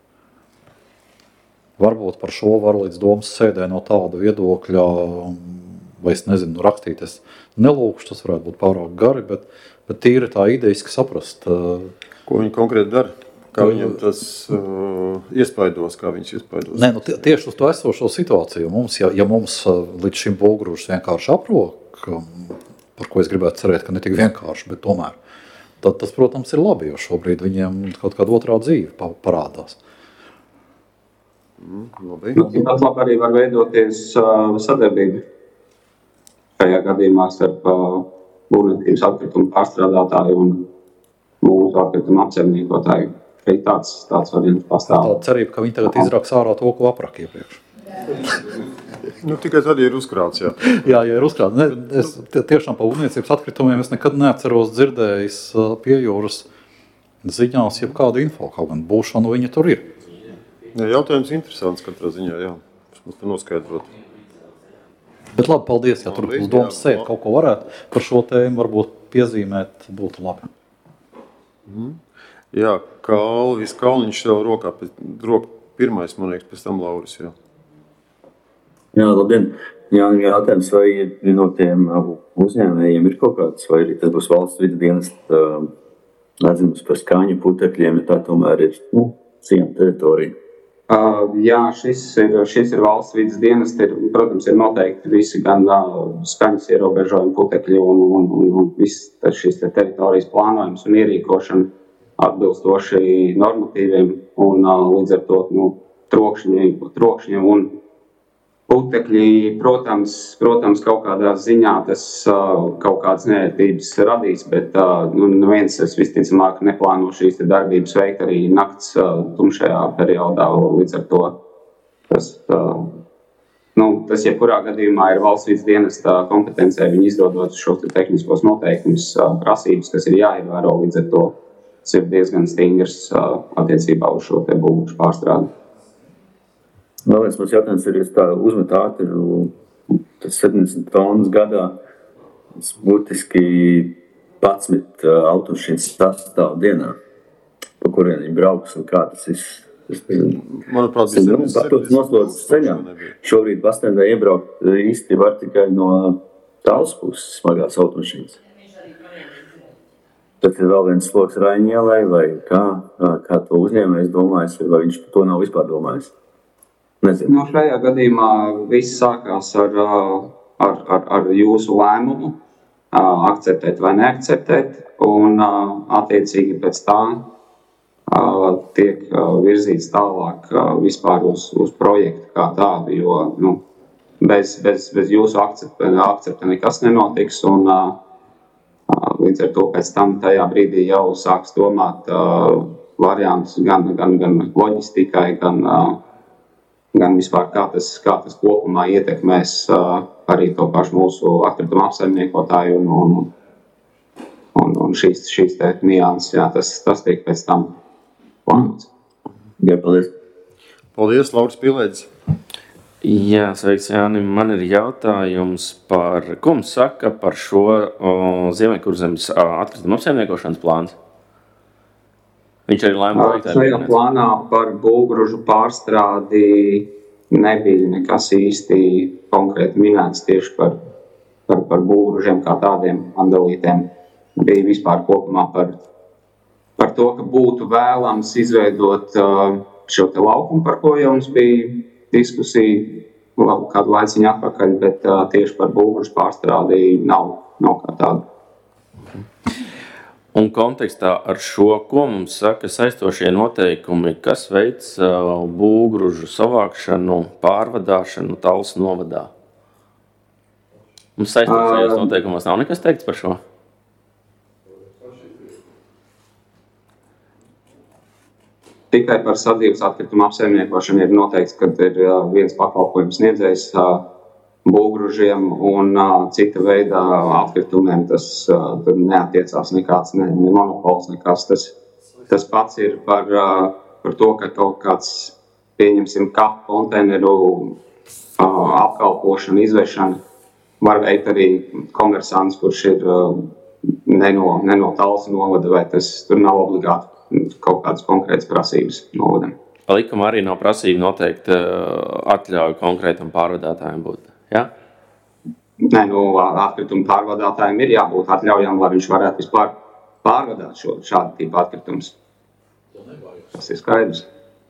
Varbūt par šo var līdz domas sēdē no tāda viedokļa, vai es nezinu, rakstīt, es nelūkšu, tas varētu būt pārāk gari, bet, bet tīri tā ideiski saprast. Ko viņi konkrēti dara? Kā viņam tas uh, iespaidos, kā viņš iespaidos? Nē, nu tie, tieši uz to esošo situāciju. Mums, ja, ja mums līdz šim būgružs vienkārši aprok, par ko es gribētu cerēt, ka ne tik vienkārši, bet tomēr, tad tas, protams, ir labi, jo šobrīd viņiem kaut kāda otrā dzīve parādās. Mm, labi. Nu, tāpat labi arī var veidoties uh, sadarbība šajā gadījumā starp uh, būvniecības atkritumu pārstrādātāju un mūsu atkritumu apsaimniekotāju. Šeit tāds, tāds variants pastāv. Tā cerība, ka viņi tagad izraks ārā to, ko aprak iepriekš. Nu, tikai tad ir uzkrāts, jā. Jā, ja ir uzkrāts. Ne, es tiešām pa būvniecības atkritumiem es nekad neatceros dzirdējis uh, Piejūras ziņās jebkādu info, kaut gan būšanu viņa tur ir. Jā, jautājums interesants katrā ziņā, jā. Mums te noskaidrot. Bet labi, paldies, ja tur uz domas sēd kaut ko varētu par šo tēmu varbūt piezīmēt, būtu labi. Mm. Jā, Kalvis Kalniņš jau rokā, rok, pirmais, man liekas, pēc tam Lauris, jā. Jā, labdien. Jā, jautājums, vai no tiem uzņēmējiem ir kaut kāds, vai arī tas būs valsts vidas dienas atzinums par skāņu putekļiem, ja tā tomēr ir nu, ciema teritorija. Uh, jā, šis ir, šis ir valsts vidas dienas, ir, protams, ir noteikti visi gan uh, skaņas ierobežojumi putekļi un, un, un, un viss šis teritorijas plānojums un ierīkošana atbilstoši normatīviem un uh, līdz ar to nu, trokšņiem, trokšņiem un putekļi, protams, protams, kaut kādā ziņā tas kaut kādas neērtības radīs, bet nu, neviens es visticamāk neplāno šīs darbības veikt arī nakts tumšajā periodā, līdz ar to tas, nu, tas jebkurā gadījumā ir valsts vides dienesta kompetencē, viņi izdodot šos tehniskos noteikumus, prasības, kas ir jāievēro, līdz ar to tas ir diezgan stingrs attiecībā uz šo te būvniecības pārstrādi. Vēl viens mums jautājums ir, ja tā uzmet ātri, tas septiņdesmit tonnas gadā, tas būtiski padsmit automašīnas sastāv dienā, pa kurien viņi brauks un kā tas ir. Manuprāt, tas noslodzes ceļā. Šobrīd Bastendē iebraukt īsti var tikai no tāls puses smagās automašīnas. Tad ir vēl viens sloks Raiņielai, vai kā, kā to uzņēmējs domājas, vai viņš par to nav vispār domājis? Nezinu. No šajā gadījumā viss sākās ar, ar, ar, ar jūsu lēmumu, akceptēt vai neakceptēt, un attiecīgi pēc tā tiek virzīts tālāk vispār uz, uz projektu kā tādu, jo nu, bez, bez, bez jūsu akcepta, akcepta nekas nenotiks, un līdz ar to pēc tam tajā brīdī jau sāks domāt variantus gan, gan, gan loģistikai, gan, gan vispār kā tas, kā tas kopumā ietekmēs arī to pašu mūsu atkrituma apsaimniekotāju un, un, un, un šīs, šīs te nianses, jā, tas, tas tiek pēc tam plānots. Jā, paldies. Paldies, Lauris Pilēdis. Jā, sveiks, Jāni. Man ir jautājums par, ko mums saka par šo Ziemeļkurzemes atkrituma apsaimniekošanas plāns? Viņš arī lēma projektā. Šajā plānā par būvgružu pārstrādi nebija nekas īsti konkrēti minēts tieši par, par, par būvgružiem kā tādiem andalītiem. Bija vispār kopumā par par to, ka būtu vēlams izveidot šo te laukumu, par ko jau mums bija diskusija kādu laiciņu atpakaļ, bet tieši par būvgružu pārstrādi nav, nav kā tādu. Un kontekstā ar šo, ko mums saka saistošie noteikumi, kas veids būvgružu savākšanu, pārvadāšanu Talsu novadā? Mums saistošajos noteikumos nav nekas teikts par šo? Tikai par sadzīves atkritumu apsaimniekošanu ir noteikts, ka ir viens pakalpojums sniedzējs būvgružiem un cita veida atkritumiem. Tas neatiecās nekāds ne, ne monopols, nekas. Tas, tas pats ir par, par to, ka kaut kāds, pieņemsim, kapu konteineru apkalpošana, izvešana var veikt arī komersants, kurš ir ne no, ne no Talsu novada, vai tas tur nav obligāti kaut kādas konkrētas prasības novadam. Likuma arī nav prasība noteikti atļauju konkrētam pārvadātājiem būt, jā? Nē, nu, atkritumu pārvadātājiem ir jābūt atļaujām, lai viņš varētu vispār pārvadāt šo, šādu tipu atkritumus. Tas ir skaidrs.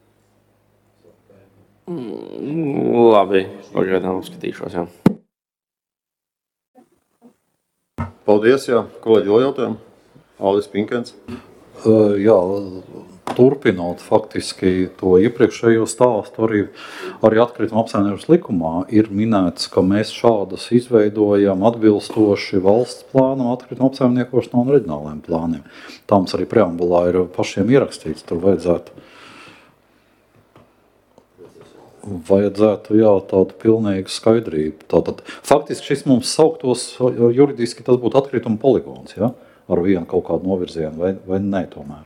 Mm, labi, pagaidām uzskatīšos, jā. Paldies, jā. Kolēģi, vēl jautājumu? Aldis Pinkens. Uh, jā, turpinot faktiski to iepriekšējo stāstu, arī, arī atkrituma apsaimniekošanas likumā ir minēts, ka mēs šādas izveidojam atbilstoši valsts plānam, atkrituma apsaimniekošanā un reģionālajiem plāniem. Tā mums arī preambulā ir pašiem ierakstīts, tur vajadzētu, vajadzētu jā, tādu pilnīgu skaidrību. Tātad, faktiski šis mums sauktos juridiski, tas būtu atkrituma poligons, ja? Ar vienu kaut kādu novirzienu, vai, vai ne tomēr?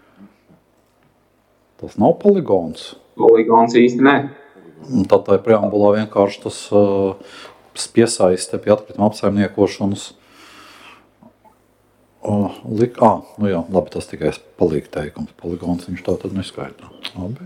Tas nav poligons. Poligons īsti ne. Tad tā preambulā vienkārši tas uh, piesaiste pie atkrituma apsaimniekošanas. Uh, lik, ah, nu jā, labi, tas tikai palīg teikums. Poligons viņš tā tad neskaidro. Labi.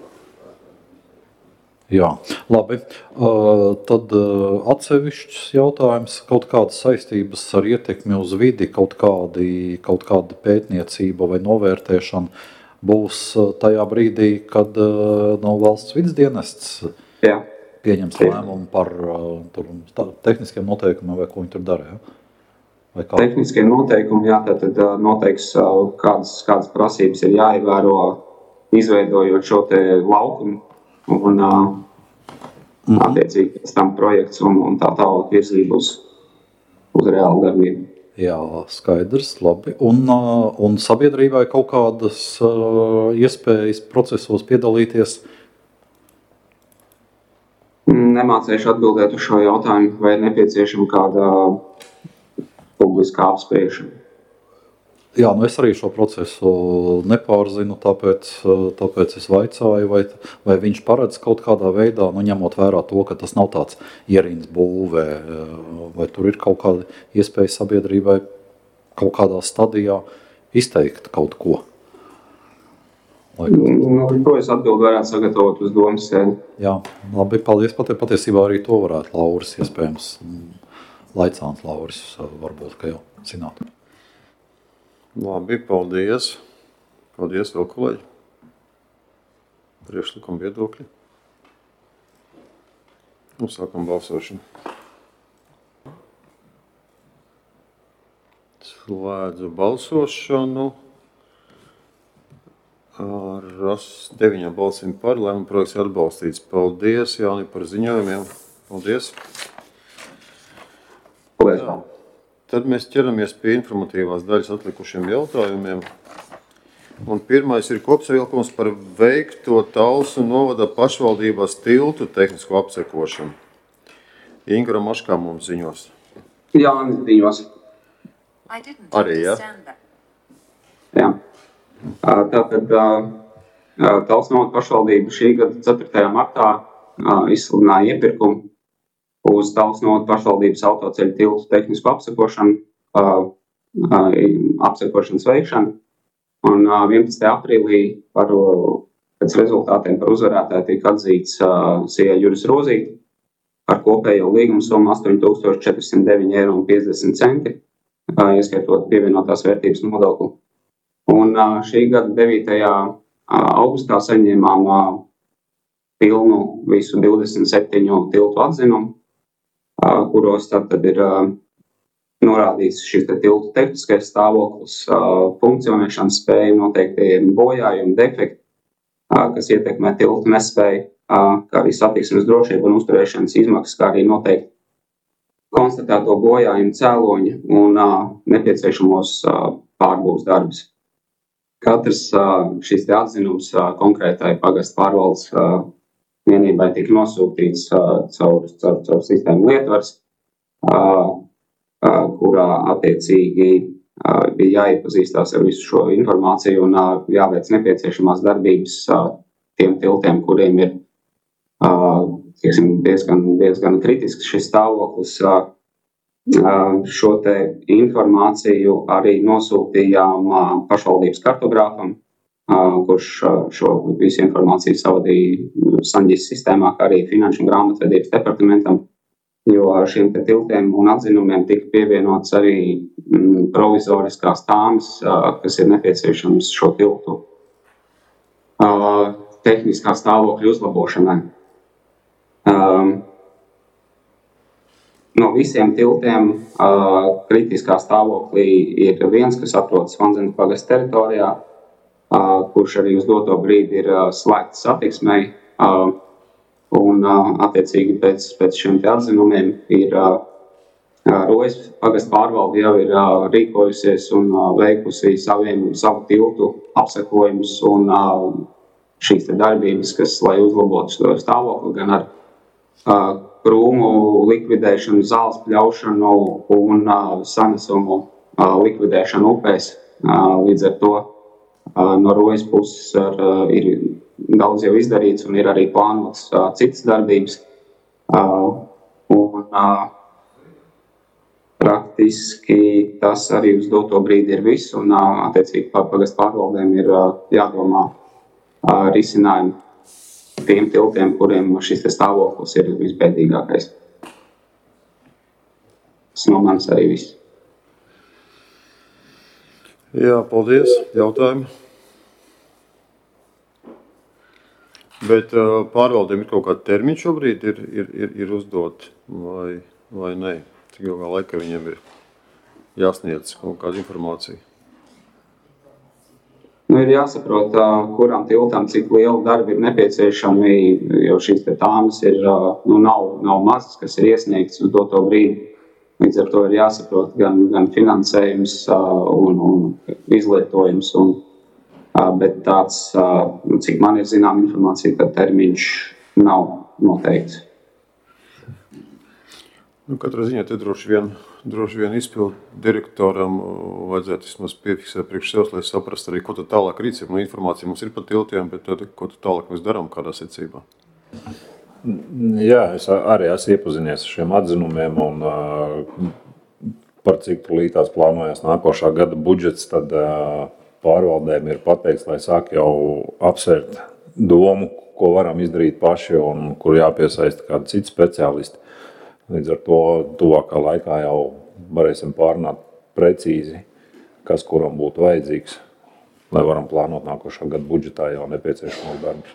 Jā, labi. Uh, tad uh, atsevišķs jautājums, kaut kādas saistības ar ietekmi uz vidi, kaut, kādi, kaut kāda pētniecība vai novērtēšana būs uh, tajā brīdī, kad uh, no valsts vides dienests jā. Pieņems lēmumu par uh, tur, tā, tehniskiem noteikumiem, vai ko viņi tur dara. Ja? Vai kā? Tehniskie noteikumi, jā, tad uh, noteiks, uh, kādas, kādas prasības ir jāievēro, izveidojot šo te laukumu. Un, mm-hmm. attiecīgi pēc tam projekts un, un tā tālāk virzību uz, uz reālu darbību. Jā, skaidrs, labi. Un, un sabiedrībai kaut kādas uh, iespējas procesos piedalīties? Nemācēšu atbildēt uz šo jautājumu, vai ir nepieciešama kāda publiskā apspriešana. Jā, nu es arī šo procesu nepārzinu, tāpēc, tāpēc es vaicāju, vai, vai viņš paredz kaut kādā veidā, nu, ņemot vērā to, ka tas nav tāds ierīnas būvē, vai tur ir kaut kāda iespēja sabiedrībai kaut kādā stadijā izteikt kaut ko. Nu, ko es atbildu varētu sagatavot uz domas sēdi. Jā, labi, paldies. Pat, patiesībā arī to varētu Lauris, iespējams, Laicāns Lauris, varbūt, ka jau zinātu. Labi, paldies. Paldies vēl kolēģi. Priekšlikuma viedokļi. Un sākam balsošanu. Slēdzu balsošanu. Ar deviņām balsīm par, lēmuma projekts ir atbalstīts. Paldies, Jāni, par ziņojumiem. Paldies. Paldies. Jā. Tad mēs ķeramies pie informatīvās daļas atlikušiem jautājumiem. Un pirmais ir kopsavilkums par veikto Talsu novada pašvaldības tiltu tehnisko apsekošanu. Ingra Maškā mums ziņos. Jā, ziņos. Arī, jā? Jā. Tātad Talsu novada pašvaldība šī gada ceturtajā martā izsludināja iepirkumu uz Talsu novada pašvaldības autoceļu tiltu tehnisku apsekošanu, apsekošanas veikšanu. Un vienpadsmitajā aprīlī par, pēc rezultātiem par uzvarētāju tika atzīts Sijā Juris Rozīti ar kopējo līgumu summu astoņi tūkstoši četri simti deviņi eiro un piecdesmit centi, ieskaitot pievienotās vērtības nodokli. Un šī gada devītajā augustā saņēmām pilnu visu divdesmit septiņu tiltu atzinumu, kuros tad ir norādīts šis tiltu tehniskais stāvoklis, funkcionēšanas spēja, noteikti bojājumi, defekti, kas ietekmē tiltu nespēju, kā arī satiksmes drošību un uzturēšanas izmaksas, kā arī noteikti konstatēto bojājumu cēloņu un nepieciešamos pārbūves darbus. Katrs šis te atzinums konkrētai pagastu pārvaldes vienībai tika nosūtīts caur, caur, caur sistēmu lietvars, kurā attiecīgi bija jāiepazīstās ar visu šo informāciju un jāveic nepieciešamās darbības tiem tiltiem, kuriem ir tieksim, diezgan, diezgan kritisks šis stāvoklis. Šo te informāciju arī nosūtījām pašvaldības kartogrāfam, kurš šo visu informāciju savadīja Saņģis sistēmā, kā arī Finanšu un grāmatvedības departamentam, jo šiem te tiltiem un atzinumiem tika pievienots arī mm, provizoriskās tāmas, kas ir nepieciešams šo tiltu uh, tehniskā stāvokļa uzlabošanai. Um, no visiem tiltiem uh, kritiskā stāvoklī ir viens, kas atrodas Vanzenes pagasta teritorijā, Uh, kurš arī uz doto brīdi ir uh, slēgts satiksmei, uh, un uh, attiecīgi pēc, pēc šiem te atzinumiem ir uh, Rojas pagasta pārvalde jau ir uh, rīkojusies un uh, veikusi saviem, savu tiltu apsekojumus un uh, šīs te darbības, kas, lai uzlabotu stāvokli, gan ar uh, krūmu likvidēšanu, zāles pļaušanu un uh, sanesumu uh, likvidēšanu upēs. Uh, līdz ar to no Rojas puses ar, ir daudz jau izdarīts un ir arī plānots uh, citas darbības. Uh, un uh, praktiski tas arī uz doto brīdi ir viss un uh, attiecīgi par pagastu pārvaldēm ir uh, jādomā uh, risinājumi tiem tiltiem, kuriem šis te stāvoklis ir visbēdīgākais. Tas no manis arī viss. Jā, paldies. Jautājumi? Bet uh, pārvaldēm ir kaut kāda termiņa šobrīd ir, ir, ir, ir uzdot vai, vai nē? Cik ilgā laika viņiem ir jāsniedz kaut kāda informācija? Nu, ir jāsaprot, kurām tiltām cik liela darba ir nepieciešami, jo šīs te tāmas ir, nu, nav, nav mazas, kas ir iesniegtas uz doto brīdi. Līdz ar to ir jāsaprot gan, gan finansējums un, un izlietojums. Un, bet tāds, cik man ir zinām informācija, tad termiņš nav noteikts. Nu, katrā ziņā te droši vien, droši vien izpildu direktoram vajadzētu vismaz piefiksēt priekš sevs, lai saprastu arī, ko tad tālāk rīcība. Nu, informācija mums ir par tiltiem, bet tad, ko tad tālāk mēs darām kādā secībā? Jā, es arī esmu iepazinies ar šiem atzinumiem un uh, par cik tulītās plānojas nākošā gada budžets, tad uh, pārvaldēm ir pateikts, lai sāk jau apsvērt domu, ko varam izdarīt paši un kur jāpiesaista kādi citi speciālisti. Līdz ar to tuvākā laikā jau varēsim pārunāt precīzi, kas kuram būtu vajadzīgs, lai varam plānot nākošā gada budžetā jau nepieciešamos darbus.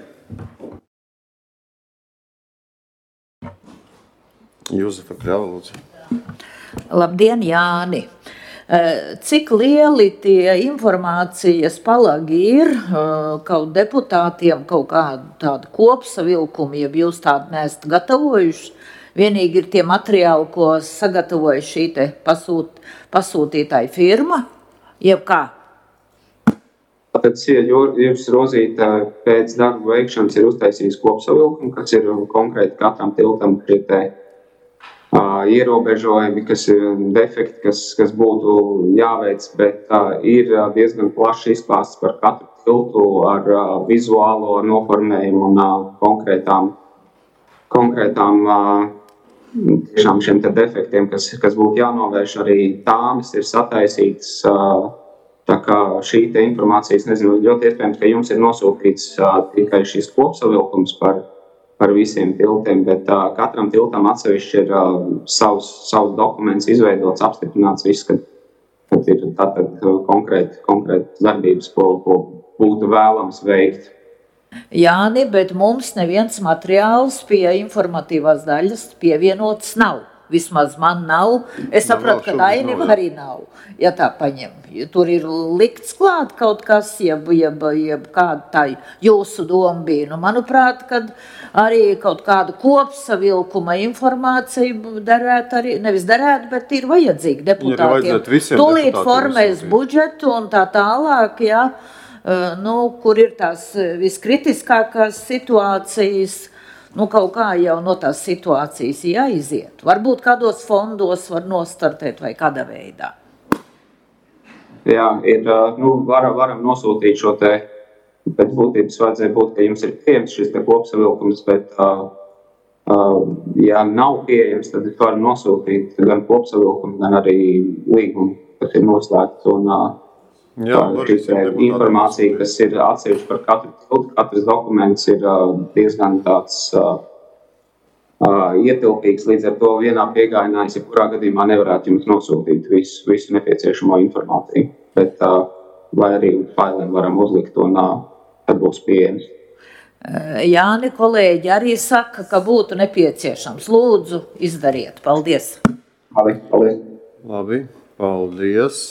Jūzefa Kļava, lūdzu. Labdien, Jāni! Cik lieli tie informācijas palagi ir kaut deputātiem, kaut kādu tādu kopsavilkumu, ja jūs tādu neesat gatavojuši? Vienīgi ir tie materiāli, ko sagatavoja šī te pasūt, pasūtītāja firma, jeb kā? Tāpēc Jūras Rozīte pēc darbu veikšanas ir uztaisījis kopsavilkumu, kas ir konkrēti katram tiltam šie te uh, ierobežojumi, kas ir defekti, kas, kas būtu jāveic, bet uh, ir diezgan plašs izklāsts par katru tiltu ar uh, vizuālo noformējumu un uh, konkrētām, konkrētām uh, tiešām šiem te defektiem, kas, kas būtu jānovērš. Arī tāmas ir sataisītas, tā kā šī te informācijas, nezinu, ļoti iespējams, ka jums ir nosūtīts tikai šis kopsavilkums par, par visiem tiltiem, bet katram tiltam atsevišķi ir savs, savs dokuments izveidots, apstiprināts viss, kad, kad ir tātad konkrēti, konkrēti darbības, ko, ko būtu vēlams veikt. Jāni, bet mums neviens materiāls pie informatīvās daļas pievienots nav. Vismaz man nav. Es sapratu, ka Dainim arī nav, ja tā paņem. Tur ir likts klāt kaut kas, jeb, jeb, jeb kāda tā jūsu doma bija. Nu, manuprāt, kad arī kaut kādu kopsavilkuma informāciju darētu arī, nevis darētu, bet ir vajadzīgi deputātiem. Tūlīt formēs budžetu un tā tālāk, jā. Nu, kur ir tās viskritiskākās situācijas, nu, kaut kā jau no tās situācijas jāiziet. Varbūt kādos fondos var nostartēt vai kādā veidā. Jā, ir, nu, varam, varam nosūtīt šo te, pēc būtības vajadzēja būt, ka jums ir pieejams šis te kopsavilkums, bet, uh, uh, ja nav pieejams, tad varam nosūtīt gan kopsavilkumu, gan arī līgumu, kas ir noslēgts un uh, Jā, šis informācija, kas ir atsevišķi par katru tiltu, katrs dokuments ir diezgan tāds uh, uh, ietilpīgs, līdz ar to vienā piegājienā es jebkurā gadījumā nevarētu jums nosūtīt visu, visu nepieciešamo informāciju, bet uh, vai arī failiem varam uzlikt un uh, tad būs pieejams. Jāni, kolēģi arī saka, ka būtu nepieciešams. Lūdzu, izdariet. Paldies. Labi, paldies. Labi, paldies.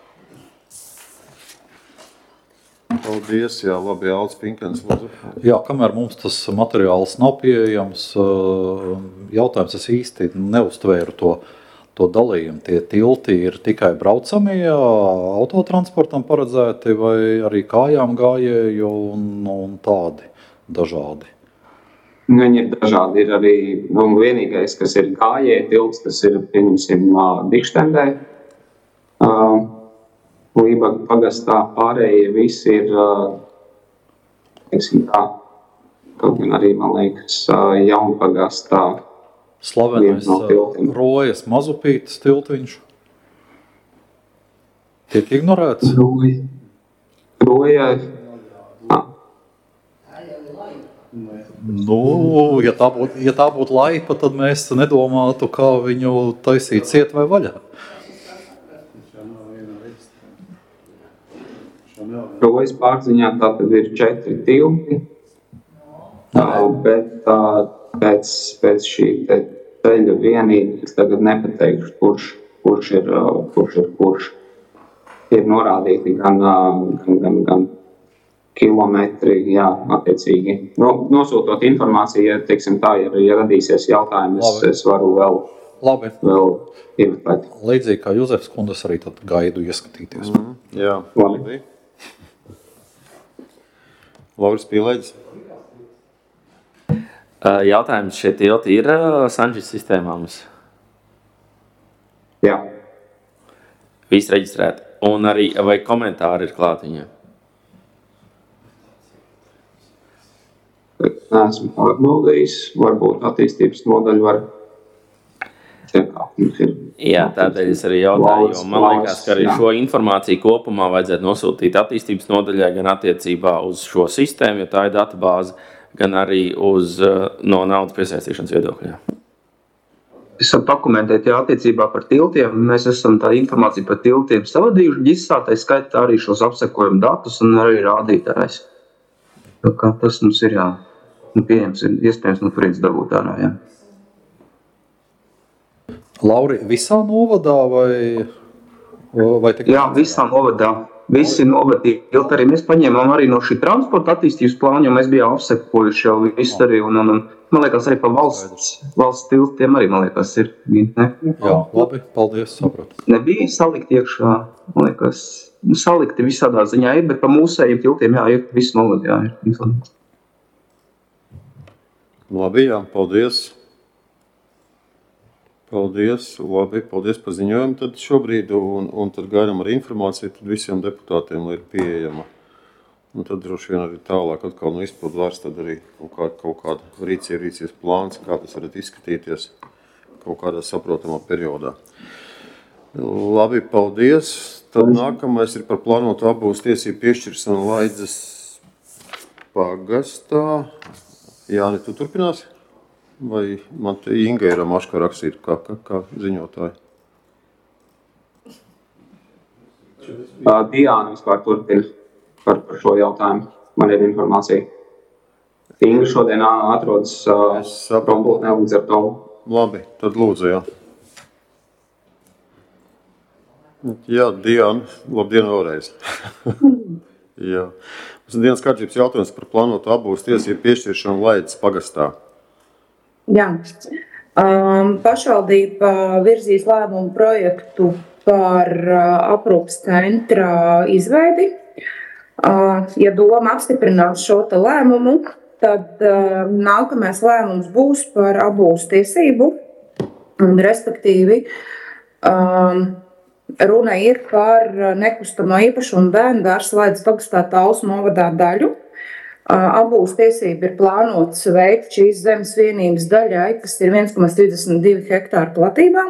Paldies, jā, labi, Aldis Pinkens, lūdzu. Jā, kamēr mums tas materiāls nav pieejams, jautājums es īsti neuztvēru to, to dalījumu. Tie tilti ir tikai braucamie, autotransportam paredzēti vai arī kājām gājēju un, un tādi dažādi? Viņi ir dažādi. Ir arī nu, vienīgais, kas ir gājēju tilts, tas ir, pieņemsim, Dikštendē. Uh, Lībaga pagastā pārējie visi ir, teiksim tā, kaut gan arī, man liekas, Jaunpagastā. Slavenais no Rojas Mazupītes tiltiņš. Tiek ignorēts? Roja. Roja. Nu, ja tā būtu, ja tā būtu laipa, tad mēs nedomātu, kā viņu taisīt ciet vai vaļā. Rojas pārziņā tātad ir četri tilti, bet tā, pēc, pēc šī te ceļa vienīgi es tagad nepateikšu, kurš, kurš, ir, kurš ir kurš. ir norādīti gan, gan, gan, gan kilometri, jā, attiecīgi. No, nosūtot informāciju, ja, teiksim tā, ja, ja radīsies jautājumi, es, es varu vēl, Labi. vēl iemeklēt. Līdzīgi kā Juzefs kundas arī tad gaidu ieskatīties. Mm, jā, labi. Lauris Pīlēģis. Jautājums, šie tilti ir Sanžis sistēmā mums? Jā. Viss reģistrēt. Un arī, vai komentāri ir klāt viņiem? Neesmu pārbaudījis, varbūt attīstības nodaļu var Jā, tādēļ es arī jautāju, jo man liekas, ka arī šo informāciju kopumā vajadzētu nosūtīt attīstības nodaļai gan attiecībā uz šo sistēmu, jo tā ir databāze, gan arī uz no naudas piesaistīšanas viedokļa. Esam dokumentēti jā, attiecībā par tiltiem. Mēs esam tā informāciju par tiltiem savadījuši ģisā, tā skaitā arī šos apsekojumu datus un arī rādītājs. Kā tas mums ir jā, nu, pieejams, ir iespējams no turienes dabūt ārā. Jā. Lauri, visā novadā vai, vai tikai? Jā, visā novadā. Visi novadi tilti arī mēs paņēmām arī no šī transporta attīstības plāna, jo mēs bijām apsekojuši jau visu arī. Un, un, un man liekas, arī pa valsts, valsts tiltiem arī, man liekas, ir. Ne? Jā, labi, paldies, sapratu. Nebija salikti iekšā, man liekas, salikti visādā ziņā ir, bet pa mūsējiem tiltiem, jā, ir visu novadi, jā, ir. Labi, jā, paldies. Paldies, labi, paldies par ziņojumu tad šobrīd, un, un tad gaidām arī informāciju tad visiem deputātiem, lai ir pieejama. Un tad droši vien arī tālāk atkal no izpildu varas tad arī kaut, kā, kaut kāda rīcība, rīcības plāns, kā tas varat izskatīties kaut kādā saprotamā periodā. Labi, paldies. Tad nākamais ir par plānotu apbūves tiesību piešķiršanu Laidzes pagastā. Jāni, tu turpināsi? Vai man te Inga ir maška rakstīt kā, kā, kā ziņotāji? Diāna vispār turpina par, par šo jautājumu. Man ir informācija. Inga šodien atrodas prombūtnē līdz ar to. Labi, tad lūdzu, jā. Jā, Diāna, labdien vēlreiz. Jā. Mums ir dienas kārtības jautājums par plānotu apbūves tiesību piešķiršanu Laidzes pagastā. Jā, um, pašvaldība virzīs lēmumu projektu par uh, aprūpes centra izveidi. Uh, ja doma apstiprinās šo te lēmumu, tad uh, nākamais lēmums būs par apbūves tiesību, un respektīvi um, runa ir par nekustamo īpašumu bērnu dārza Laidzes pagastā Talsu novadā daļu. Apbūves tiesība ir plānots veikt šīs zemes vienības daļai, kas ir viens komats trīsdesmit divi hektāru platībā,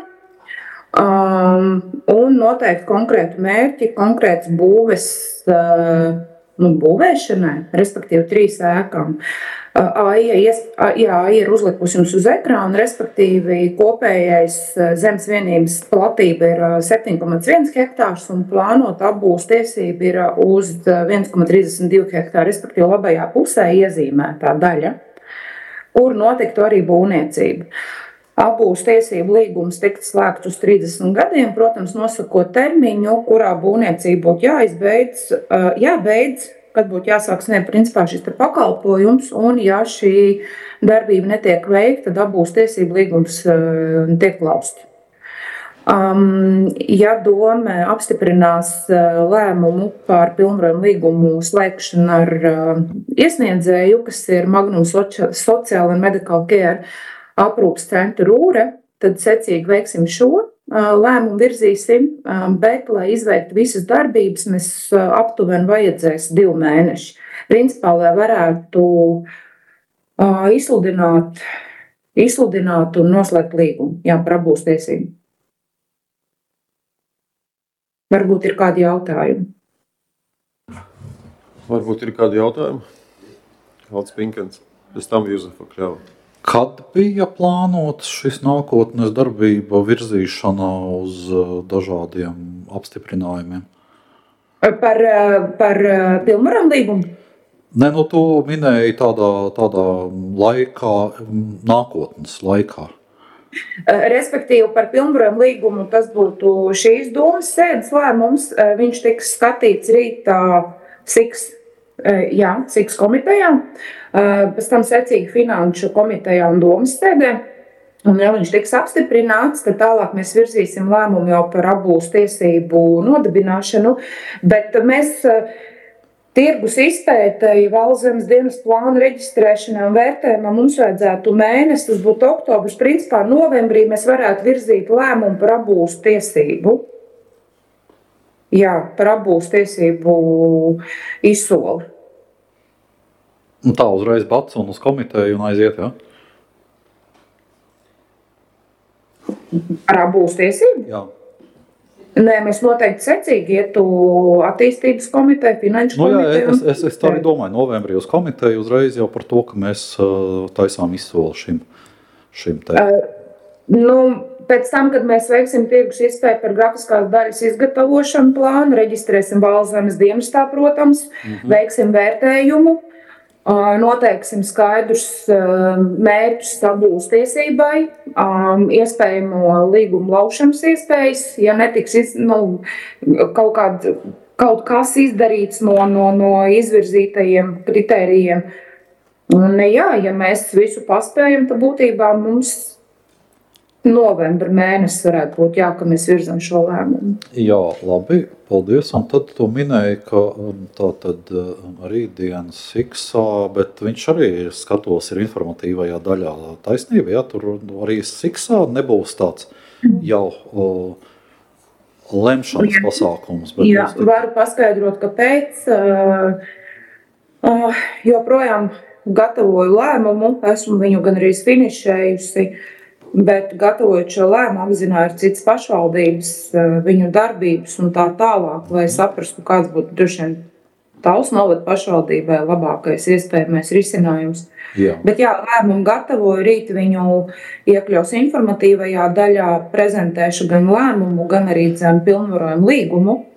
um, un noteikti konkrētu mērķi, konkrēts būves uh, nu, būvēšanai, respektīvi trīs ēkām. Aija ir uzlikusi jums uz ekrāna, respektīvi kopējais zemes vienības platība ir septiņi komats viens hektārs un plānot apbūves tiesība ir uz viens komats trīsdesmit divi hektāri, respektīvi labajā pusē iezīmētā daļa, kur notiktu arī būvniecība. Apbūves tiesību līgums tikt slēgts uz trīsdesmit gadiem, protams, nosakot termiņu, kurā būvniecība būtu jāizbeidz, jābeidz, kad būtu jāsāk sniegt principā šis pakalpojums, un ja šī darbība netiek veikta, tad apbūves tiesību līgums uh, tiek lausts. Um, ja doma apstiprinās uh, lēmumu par pilnvarojumu līgumu slēgšanu ar uh, iesniedzēju, kas ir Magnum Social and Medical Care aprūpes centra Rūre, tad secīgi veiksim šo lēmumu virzīsim, bet, lai izveiktu visas darbības, mēs aptuveni vajadzēs divi mēneši. Principā, lai varētu uh, izsludināt, izsludināt un noslēgt līgumu, jā, par apbūves tiesību. Varbūt ir kādi jautājumi? Varbūt ir kādi jautājumi? Valds Pinkens, pēc tam Juzefa Kļava. Kad bija plānots šis nākotnes darbība virzīšana uz dažādiem apstiprinājumiem? Par, par pilnvarojumu līgumu? Nē, nu to minēja tādā, tādā laikā, nākotnes laikā. Respektīvi par pilnvarojumu līgumu tas būtu šīs domas sēdes lēmums. Viņš tiks skatīts rītā SIX, jā, SIX komitejā, pēc tam secīgi finanšu komitejā un domas sēdē. Un, ja viņš tiks apstiprināts, tad tālāk mēs virzīsim lēmumu jau par apbūves tiesību nodibināšanu, bet mēs tirgus izpētēji Valszemes dienas plānu reģistrēšanai un vērtējumam mums vajadzētu mēnesi, tas būtu oktobrs, principā novembrī mēs varētu virzīt lēmumu par apbūves tiesību. Jā, par apbūves tiesību izsoli. Un tā uzreiz bats un uz komiteju un aiziet, jā? Ja? Ar apbūves tiesību? Jā. Nē, mēs noteikti secīgi ietu attīstības komiteju, finanšu nu, jā, komiteju. Es, es, es tā arī domāju, novembrī uz komiteju uzreiz jau par to, ka mēs uh, taisām izsoli šim, šim te. Uh, nu, pēc tam, kad mēs veiksim tirgus izpēti par grafiskās daļas izgatavošanu plānu, reģistrēsim Valszemes dienestā, protams, mm-hmm. veiksim vērtējumu, noteiksim skaidrus mērķus apbūves tiesībai, iespējamo līguma laušanas iespējas, ja netiks iz, nu, kaut, kād, kaut kas izdarīts no, no, no izvirzītajiem kritērijiem. Un, jā, ja mēs visu paspējam, tad būtībā mums novembra mēnesis varētu būt, jā, ka mēs virzam šo lēmumu. Jā, labi, paldies. Un tad tu minēji, ka tā tad arī dienas siksā, bet viņš arī skatos ir informatīvajā daļā taisnība, jā, tur arī siksā nebūs tāds jau o, lemšanas pasākums. Bet jā, tik... varu paskaidrot, kāpēc. Uh, uh, joprojām gatavoju lēmumu, esmu viņu gan arī finišējusi, bet gatavojot šo lēmumu apzināju ar citas pašvaldības, viņu darbības un tā tālāk, lai saprastu, kāds būtu droši vien Talsu novada pašvaldībai labākais iespējamais risinājums. Jā. Bet jā, lēmumu gatavoju, rīt viņu iekļaus informatīvajā daļā, prezentēšu gan lēmumu, gan arī dzēm pilnvarojumu līgumu.